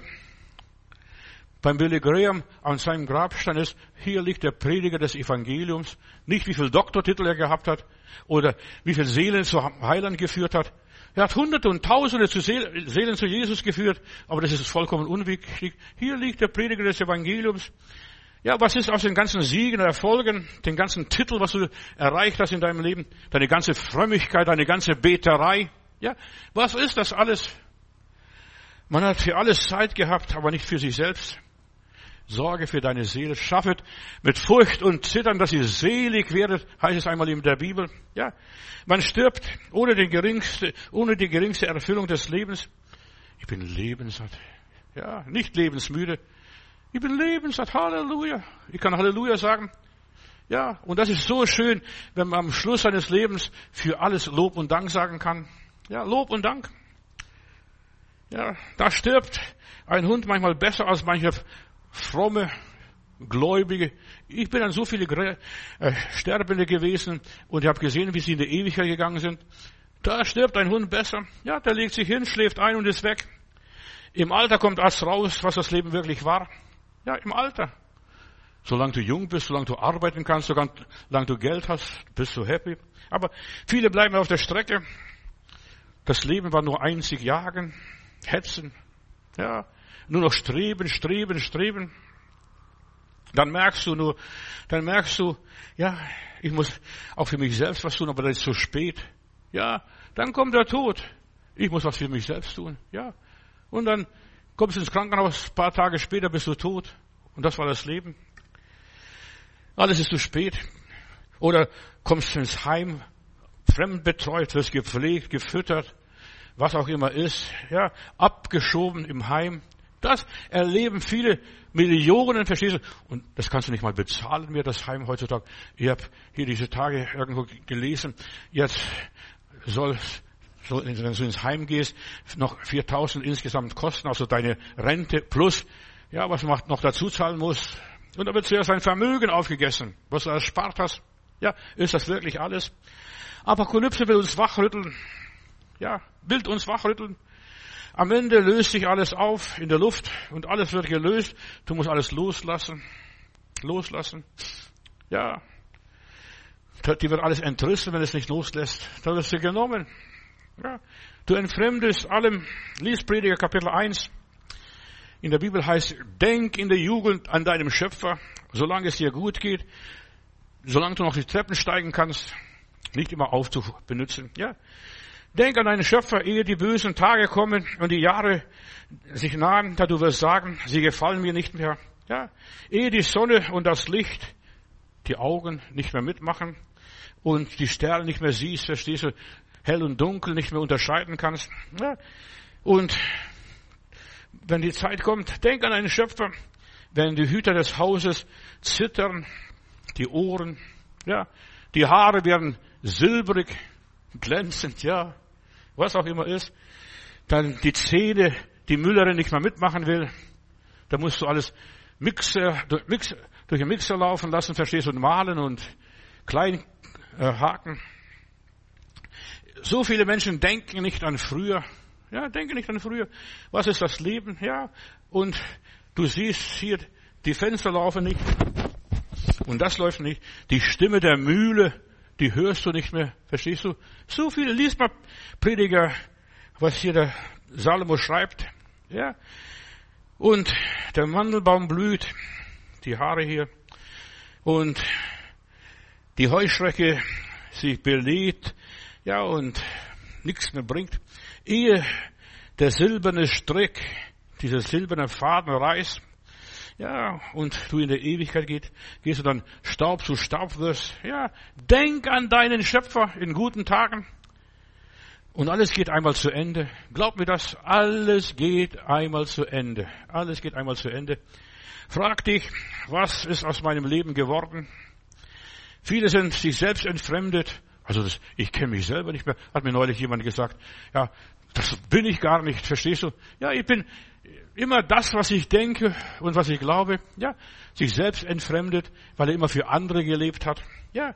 Beim Billy Graham an seinem Grabstein ist, hier liegt der Prediger des Evangeliums. Nicht wie viel Doktortitel er gehabt hat oder wie viele Seelen zu Heiland geführt hat. Er hat Hunderte und Tausende zu Seelen, Seelen zu Jesus geführt, aber das ist vollkommen unwichtig. Hier liegt der Prediger des Evangeliums. Ja, was ist aus den ganzen Siegen, Erfolgen, den ganzen Titel, was du erreicht hast in deinem Leben, deine ganze Frömmigkeit, deine ganze Beterei? Ja, was ist das alles? Man hat für alles Zeit gehabt, aber nicht für sich selbst. Sorge für deine Seele, schaffet mit Furcht und Zittern, dass ihr selig werdet, heißt es einmal in der Bibel. Ja, man stirbt ohne die geringste, ohne die geringste Erfüllung des Lebens. Ich bin lebenssatt. Ja, nicht lebensmüde. Ich bin lebenssatt. Halleluja. Ich kann Halleluja sagen. Ja, und das ist so schön, wenn man am Schluss seines Lebens für alles Lob und Dank sagen kann. Ja, Lob und Dank. Ja, da stirbt ein Hund manchmal besser als manche fromme Gläubige. Ich bin an so viele äh, Sterbende gewesen und ich habe gesehen, wie sie in die Ewigkeit gegangen sind. Da stirbt ein Hund besser. Ja, der legt sich hin, schläft ein und ist weg. Im Alter kommt erst raus, was das Leben wirklich war. Ja, im Alter. Solange du jung bist, solange du arbeiten kannst, solange du Geld hast, bist du happy. Aber viele bleiben auf der Strecke. Das Leben war nur einzig Jagen, Hetzen. Ja, nur noch streben, streben, streben. Dann merkst du nur, dann merkst du, ja, ich muss auch für mich selbst was tun, aber das ist zu spät. Ja, dann kommt der Tod. Ich muss was für mich selbst tun. Ja, und dann kommst du ins Krankenhaus, ein paar Tage später bist du tot. Und das war das Leben. Alles ist zu spät. Oder kommst du ins Heim, fremdbetreut, wirst gepflegt, gefüttert, was auch immer ist. Ja, abgeschoben im Heim. Das erleben viele Millionen, verstehst du? Und das kannst du nicht mal bezahlen, mir das Heim heutzutage. Ich habe hier diese Tage irgendwo gelesen, jetzt soll, so, wenn du ins Heim gehst, noch viertausend insgesamt kosten, also deine Rente plus, ja, was man noch dazu zahlen muss. Und da wird zuerst ein Vermögen aufgegessen, was du erspart hast. Ja, ist das wirklich alles? Apokalypse will uns wachrütteln. Ja, will uns wachrütteln. Am Ende löst sich alles auf in der Luft und alles wird gelöst. Du musst alles loslassen. Loslassen. Ja. Die wird alles entrissen, wenn es nicht loslässt. Da wirst du genommen. Ja. Du entfremdest allem. Lies Prediger Kapitel eins. In der Bibel heißt, denk in der Jugend an deinem Schöpfer, solange es dir gut geht, solange du noch die Treppen steigen kannst, nicht immer aufzubenutzen. Ja. Denk an deinen Schöpfer, ehe die bösen Tage kommen und die Jahre sich nahen, da du wirst sagen, sie gefallen mir nicht mehr. Ja, ehe die Sonne und das Licht die Augen nicht mehr mitmachen und die Sterne nicht mehr siehst, verstehst du, hell und dunkel nicht mehr unterscheiden kannst. Ja, und wenn die Zeit kommt, denk an deinen Schöpfer, wenn die Hüter des Hauses zittern, die Ohren, ja, die Haare werden silbrig, glänzend, ja, was auch immer ist, dann die Zähne, die Müllerin nicht mehr mitmachen will, da musst du alles Mixer, durch, Mixer, durch den Mixer laufen lassen, verstehst du, und malen und klein äh, haken. So viele Menschen denken nicht an früher, ja, denken nicht an früher. Was ist das Leben? Ja, und du siehst hier, die Fenster laufen nicht und das läuft nicht. Die Stimme der Mühle, die hörst du nicht mehr, verstehst du? So viele, liest mal Prediger, was hier der Salomo schreibt, ja. Und der Mandelbaum blüht, die Haare hier, und die Heuschrecke sich belädt, ja, und nichts mehr bringt. Ehe der silberne Strick, dieser silberne Faden reißt, ja, und du in der Ewigkeit geht, gehst du dann Staub zu Staub wirst. Ja, denk an deinen Schöpfer in guten Tagen. Und alles geht einmal zu Ende. Glaub mir das, alles geht einmal zu Ende. Alles geht einmal zu Ende. Frag dich, was ist aus meinem Leben geworden? Viele sind sich selbst entfremdet. Also das, ich kenne mich selber nicht mehr, hat mir neulich jemand gesagt. Ja, das bin ich gar nicht, verstehst du? Ja, ich bin immer das, was ich denke und was ich glaube, ja, sich selbst entfremdet, weil er immer für andere gelebt hat. Ja,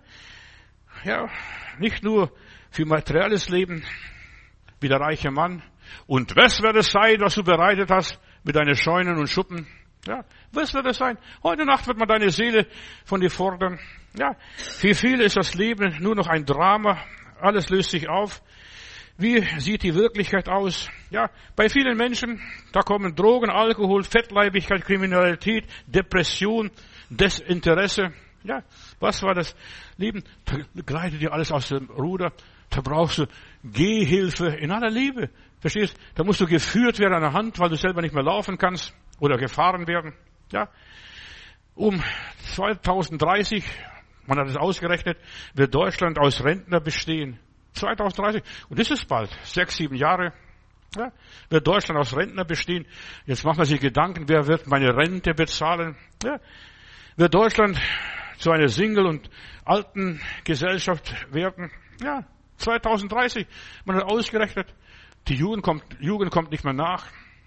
ja, nicht nur für materielles Leben, wie der reiche Mann. Und was wird es sein, was du bereitet hast mit deinen Scheunen und Schuppen? Ja, was wird es sein? Heute Nacht wird man deine Seele von dir fordern. Ja, für viele ist das Leben nur noch ein Drama. Alles löst sich auf. Wie sieht die Wirklichkeit aus? Ja, bei vielen Menschen, da kommen Drogen, Alkohol, Fettleibigkeit, Kriminalität, Depression, Desinteresse. Ja, was war das Leben? Da gleitet dir alles aus dem Ruder. Da brauchst du Gehhilfe in aller Liebe. Verstehst? Da musst du geführt werden an der Hand, weil du selber nicht mehr laufen kannst oder gefahren werden. Ja, um zweitausenddreißig, man hat es ausgerechnet, wird Deutschland aus Rentner bestehen. zweitausenddreißig. Und das ist bald. Sechs, sieben Jahre. Ja, wird Deutschland aus Rentner bestehen. Jetzt macht man sich Gedanken, wer wird meine Rente bezahlen? Ja, wird Deutschland zu einer Single- und Altengesellschaft werden? Ja, zweitausenddreißig. Man hat ausgerechnet, die Jugend kommt, Jugend kommt nicht mehr nach.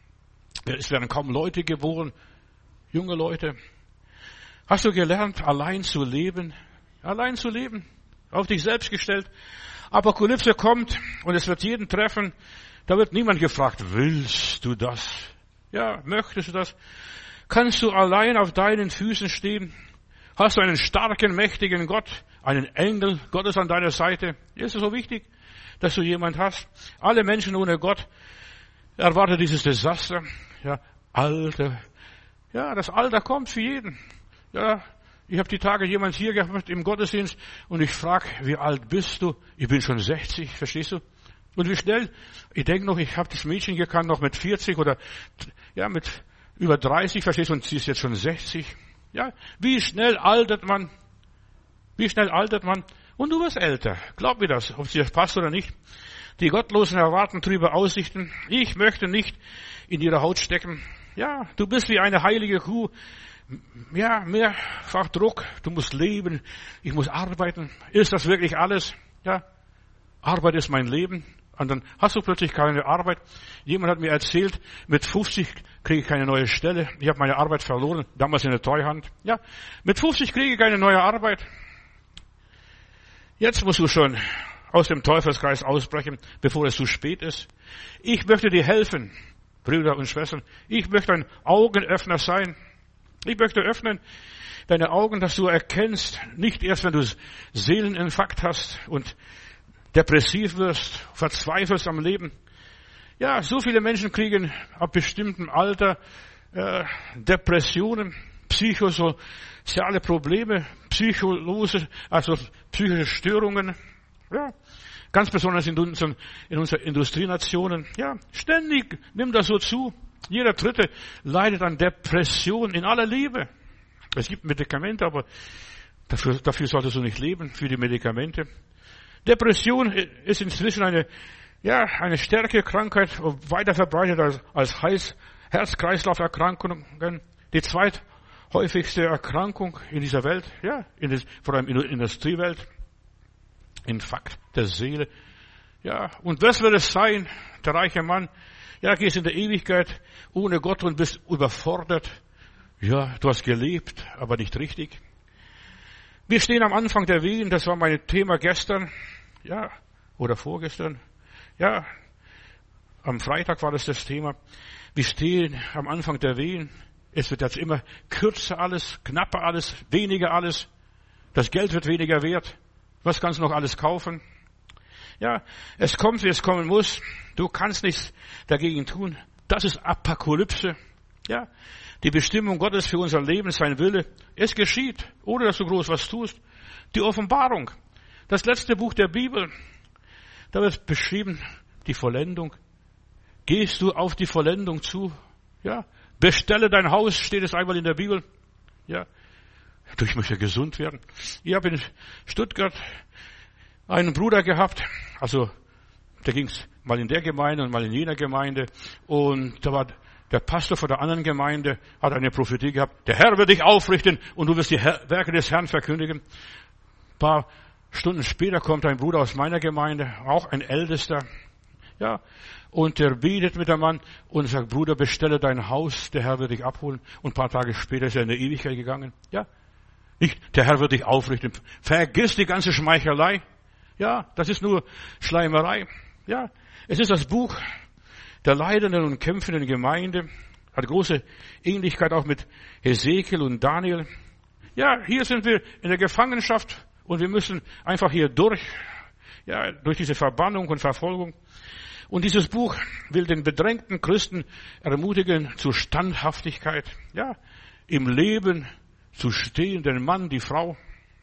Es werden kaum Leute geboren. Junge Leute. Hast du gelernt, allein zu leben? Allein zu leben. Auf dich selbst gestellt. Apokalypse kommt und es wird jeden treffen. Da wird niemand gefragt, willst du das? Ja, möchtest du das? Kannst du allein auf deinen Füßen stehen? Hast du einen starken, mächtigen Gott, einen Engel Gottes an deiner Seite? Ist es so wichtig, dass du jemand hast? Alle Menschen ohne Gott erwarten dieses Desaster. Ja, Alter. Ja, das Alter kommt für jeden. Ja, ich habe die Tage jemand hier gehabt im Gottesdienst und ich frage, wie alt bist du? Ich bin schon sechzig, verstehst du? Und wie schnell, ich denke noch, ich habe das Mädchen gekannt noch mit vierzig oder ja mit über dreißig, verstehst du? Und sie ist jetzt schon sechzig. Ja, wie schnell altert man? Wie schnell altert man? Und du wirst älter. Glaub mir das, ob es dir passt oder nicht. Die Gottlosen erwarten trübe Aussichten. Ich möchte nicht in ihre Haut stecken. Ja, du bist wie eine heilige Kuh. Ja, mehrfach Druck. Du musst leben. Ich muss arbeiten. Ist das wirklich alles? Ja, Arbeit ist mein Leben. Und dann hast du plötzlich keine Arbeit. Jemand hat mir erzählt, mit fünfzig kriege ich keine neue Stelle. Ich habe meine Arbeit verloren, damals in der Treuhand. Ja, mit fünfzig kriege ich keine neue Arbeit. Jetzt musst du schon aus dem Teufelskreis ausbrechen, bevor es zu spät ist. Ich möchte dir helfen, Brüder und Schwestern. Ich möchte ein Augenöffner sein. Ich möchte öffnen deine Augen, dass du erkennst, nicht erst, wenn du Seeleninfarkt hast und depressiv wirst, verzweifelst am Leben. Ja, so viele Menschen kriegen ab bestimmtem Alter äh, Depressionen, psychosoziale Probleme, psycholose, also psychische Störungen. Ja, ganz besonders in unseren, in unseren Industrienationen. Ja, ständig nimmt das so zu. Jeder Dritte leidet an Depression in aller Liebe. Es gibt Medikamente, aber dafür, dafür solltest du nicht leben, für die Medikamente. Depression ist inzwischen eine, ja, eine stärkere Krankheit, weiter verbreitet als, als Herz-Kreislauf-Erkrankungen. Die zweithäufigste Erkrankung in dieser Welt, ja, in des, vor allem in der Industriewelt. Infarkt der Seele. Ja, und was wird es sein, der reiche Mann? Ja, gehst in der Ewigkeit ohne Gott und bist überfordert. Ja, du hast gelebt, aber nicht richtig. Wir stehen am Anfang der Wehen, das war mein Thema gestern, ja, oder vorgestern. Ja, am Freitag war das das Thema. Wir stehen am Anfang der Wehen. Es wird jetzt immer kürzer alles, knapper alles, weniger alles. Das Geld wird weniger wert. Was kannst du noch alles kaufen? Ja, es kommt, wie es kommen muss. Du kannst nichts dagegen tun. Das ist Apokalypse. Ja, die Bestimmung Gottes für unser Leben, sein Wille. Es geschieht, ohne dass du groß was tust. Die Offenbarung. Das letzte Buch der Bibel. Da wird beschrieben, die Vollendung. Gehst du auf die Vollendung zu? Ja. Bestelle dein Haus, steht es einmal in der Bibel. Ja. Ich möchte gesund werden. Ich habe in Stuttgart einen Bruder gehabt, also da ging es mal in der Gemeinde und mal in jener Gemeinde, und da war der Pastor von der anderen Gemeinde, hat eine Prophetie gehabt, der Herr wird dich aufrichten und du wirst die Werke des Herrn verkündigen. Ein paar Stunden später kommt ein Bruder aus meiner Gemeinde, auch ein Ältester, ja, und der betet mit dem Mann und sagt, Bruder, bestelle dein Haus, der Herr wird dich abholen. Und ein paar Tage später ist er in die Ewigkeit gegangen. Ja, nicht, der Herr wird dich aufrichten. Vergiss die ganze Schmeichelei. Ja, das ist nur Schleimerei. Ja, es ist das Buch der leidenden und kämpfenden Gemeinde. Hat große Ähnlichkeit auch mit Hesekiel und Daniel. Ja, hier sind wir in der Gefangenschaft und wir müssen einfach hier durch. Ja, durch diese Verbannung und Verfolgung. Und dieses Buch will den bedrängten Christen ermutigen zur Standhaftigkeit. Ja, im Leben zu stehen, den Mann, die Frau.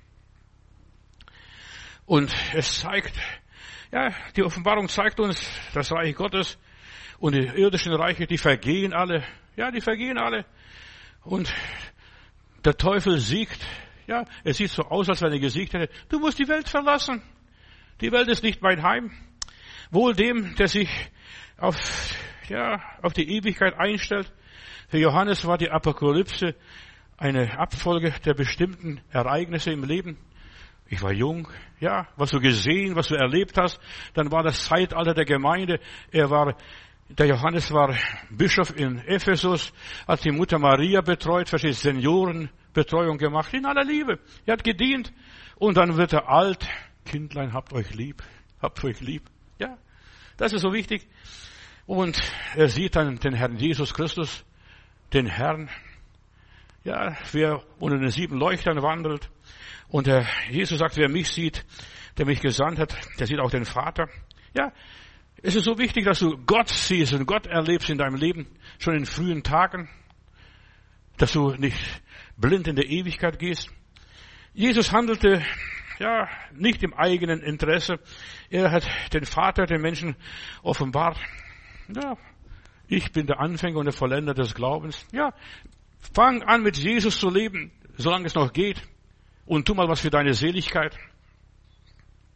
Und es zeigt, ja, die Offenbarung zeigt uns das Reich Gottes und die irdischen Reiche, die vergehen alle. Ja, die vergehen alle. Und der Teufel siegt. Ja, es sieht so aus, als wenn er gesiegt hätte. Du musst die Welt verlassen. Die Welt ist nicht mein Heim. Wohl dem, der sich auf, ja, auf die Ewigkeit einstellt. Für Johannes war die Apokalypse eine Abfolge der bestimmten Ereignisse im Leben. Ich war jung, ja, was du gesehen, was du erlebt hast. Dann war das Zeitalter der Gemeinde. Er war, der Johannes war Bischof in Ephesus, hat die Mutter Maria betreut, versteht, Seniorenbetreuung gemacht, in aller Liebe. Er hat gedient. Und dann wird er alt. Kindlein, habt euch lieb, habt euch lieb. Ja, das ist so wichtig. Und er sieht dann den Herrn Jesus Christus, den Herrn, ja, wer unter den sieben Leuchtern wandelt. Und der Jesus sagt, wer mich sieht, der mich gesandt hat, der sieht auch den Vater. Ja, es ist so wichtig, dass du Gott siehst und Gott erlebst in deinem Leben, schon in frühen Tagen, dass du nicht blind in der Ewigkeit gehst. Jesus handelte ja, nicht im eigenen Interesse. Er hat den Vater, den Menschen offenbart. Ja, ich bin der Anfänger und der Vollender des Glaubens. Ja, fang an mit Jesus zu leben, solange es noch geht. Und tu mal was für deine Seligkeit.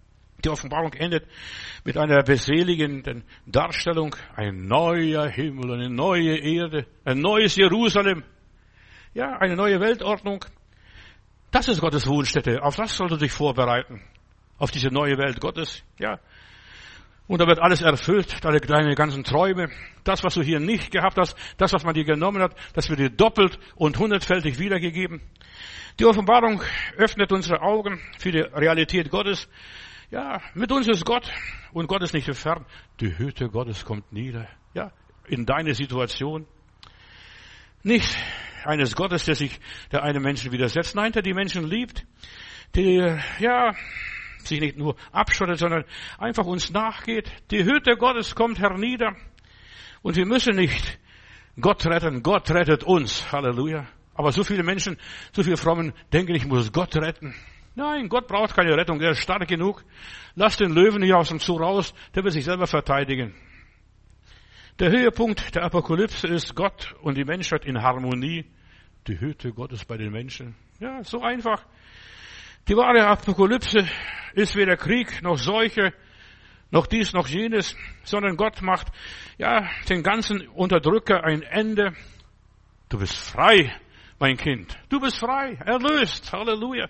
Die Offenbarung endet mit einer beseligenden Darstellung. Ein neuer Himmel, eine neue Erde, ein neues Jerusalem. Ja, eine neue Weltordnung. Das ist Gottes Wohnstätte. Auf das sollst du dich vorbereiten. Auf diese neue Welt Gottes. Ja. Und da wird alles erfüllt, deine, deine ganzen Träume. Das, was du hier nicht gehabt hast, das, was man dir genommen hat, das wird dir doppelt und hundertfältig wiedergegeben. Die Offenbarung öffnet unsere Augen für die Realität Gottes. Ja, mit uns ist Gott und Gott ist nicht fern. Die Hütte Gottes kommt nieder. Ja, in deine Situation. Nicht eines Gottes, der sich der einem Menschen widersetzt. Nein, der die Menschen liebt. Die, ja, sich nicht nur abschottet, sondern einfach uns nachgeht. Die Hütte Gottes kommt hernieder. Und wir müssen nicht Gott retten. Gott rettet uns. Halleluja. Aber so viele Menschen, so viele Frommen denken, ich muss Gott retten. Nein, Gott braucht keine Rettung. Er ist stark genug. Lass den Löwen hier aus dem Zoo raus. Der wird sich selber verteidigen. Der Höhepunkt der Apokalypse ist Gott und die Menschheit in Harmonie. Die Hütte Gottes bei den Menschen. Ja, so einfach. Die wahre Apokalypse ist weder Krieg, noch Seuche, noch dies, noch jenes, sondern Gott macht, ja, den ganzen Unterdrücker ein Ende. Du bist frei, mein Kind. Du bist frei, erlöst. Halleluja.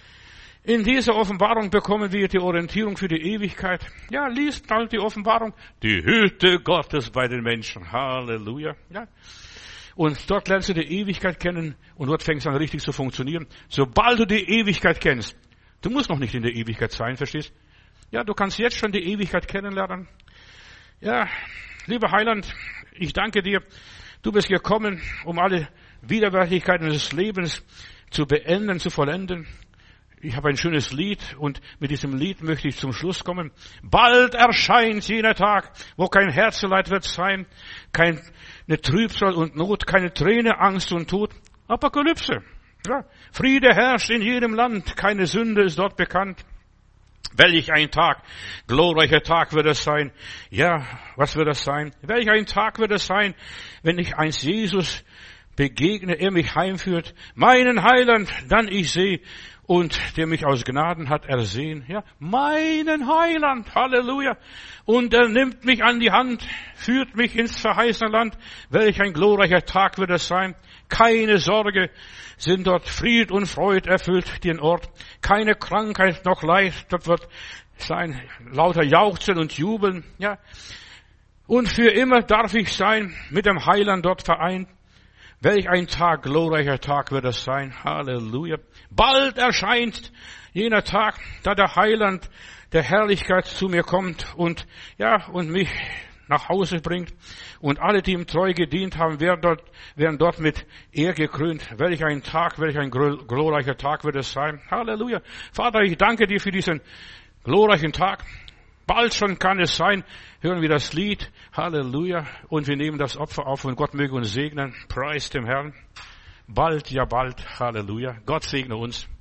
In dieser Offenbarung bekommen wir die Orientierung für die Ewigkeit. Ja, liest halt die Offenbarung. Die Hütte Gottes bei den Menschen. Halleluja. Ja. Und dort lernst du die Ewigkeit kennen und dort fängst du an richtig zu funktionieren. Sobald du die Ewigkeit kennst, du musst noch nicht in der Ewigkeit sein, verstehst? Ja, du kannst jetzt schon die Ewigkeit kennenlernen. Ja, lieber Heiland, ich danke dir. Du bist gekommen, um alle Widerwärtigkeiten des Lebens zu beenden, zu vollenden. Ich habe ein schönes Lied und mit diesem Lied möchte ich zum Schluss kommen. Bald erscheint jener Tag, wo kein Herzeleid wird sein, keine Trübsal und Not, keine Träne, Angst und Tod. Apokalypse. Ja. Friede herrscht in jedem Land, keine Sünde ist dort bekannt. Welch ein Tag, glorreicher Tag wird es sein. Ja, was wird es sein? Welch ein Tag wird es sein, wenn ich einst Jesus begegne, er mich heimführt, meinen Heiland, dann ich sehe, und der mich aus Gnaden hat ersehen, ja, meinen Heiland, Halleluja. Und er nimmt mich an die Hand, führt mich ins verheißene Land. Welch ein glorreicher Tag wird es sein. Keine Sorge sind dort, Fried und Freud erfüllt den Ort. Keine Krankheit noch Leid, dort wird sein lauter Jauchzen und Jubeln, ja. Und für immer darf ich sein, mit dem Heiland dort vereint. Welch ein Tag, glorreicher Tag wird es sein. Halleluja. Bald erscheint jener Tag, da der Heiland der Herrlichkeit zu mir kommt und, ja, und mich nach Hause bringt. Und alle, die ihm treu gedient haben, werden dort, werden dort mit Ehr gekrönt. Welch ein Tag, welch ein glorreicher Tag wird es sein. Halleluja. Vater, ich danke dir für diesen glorreichen Tag. Bald schon kann es sein, hören wir das Lied, Halleluja, und wir nehmen das Opfer auf und Gott möge uns segnen, preis dem Herrn. Bald, ja bald, Halleluja, Gott segne uns.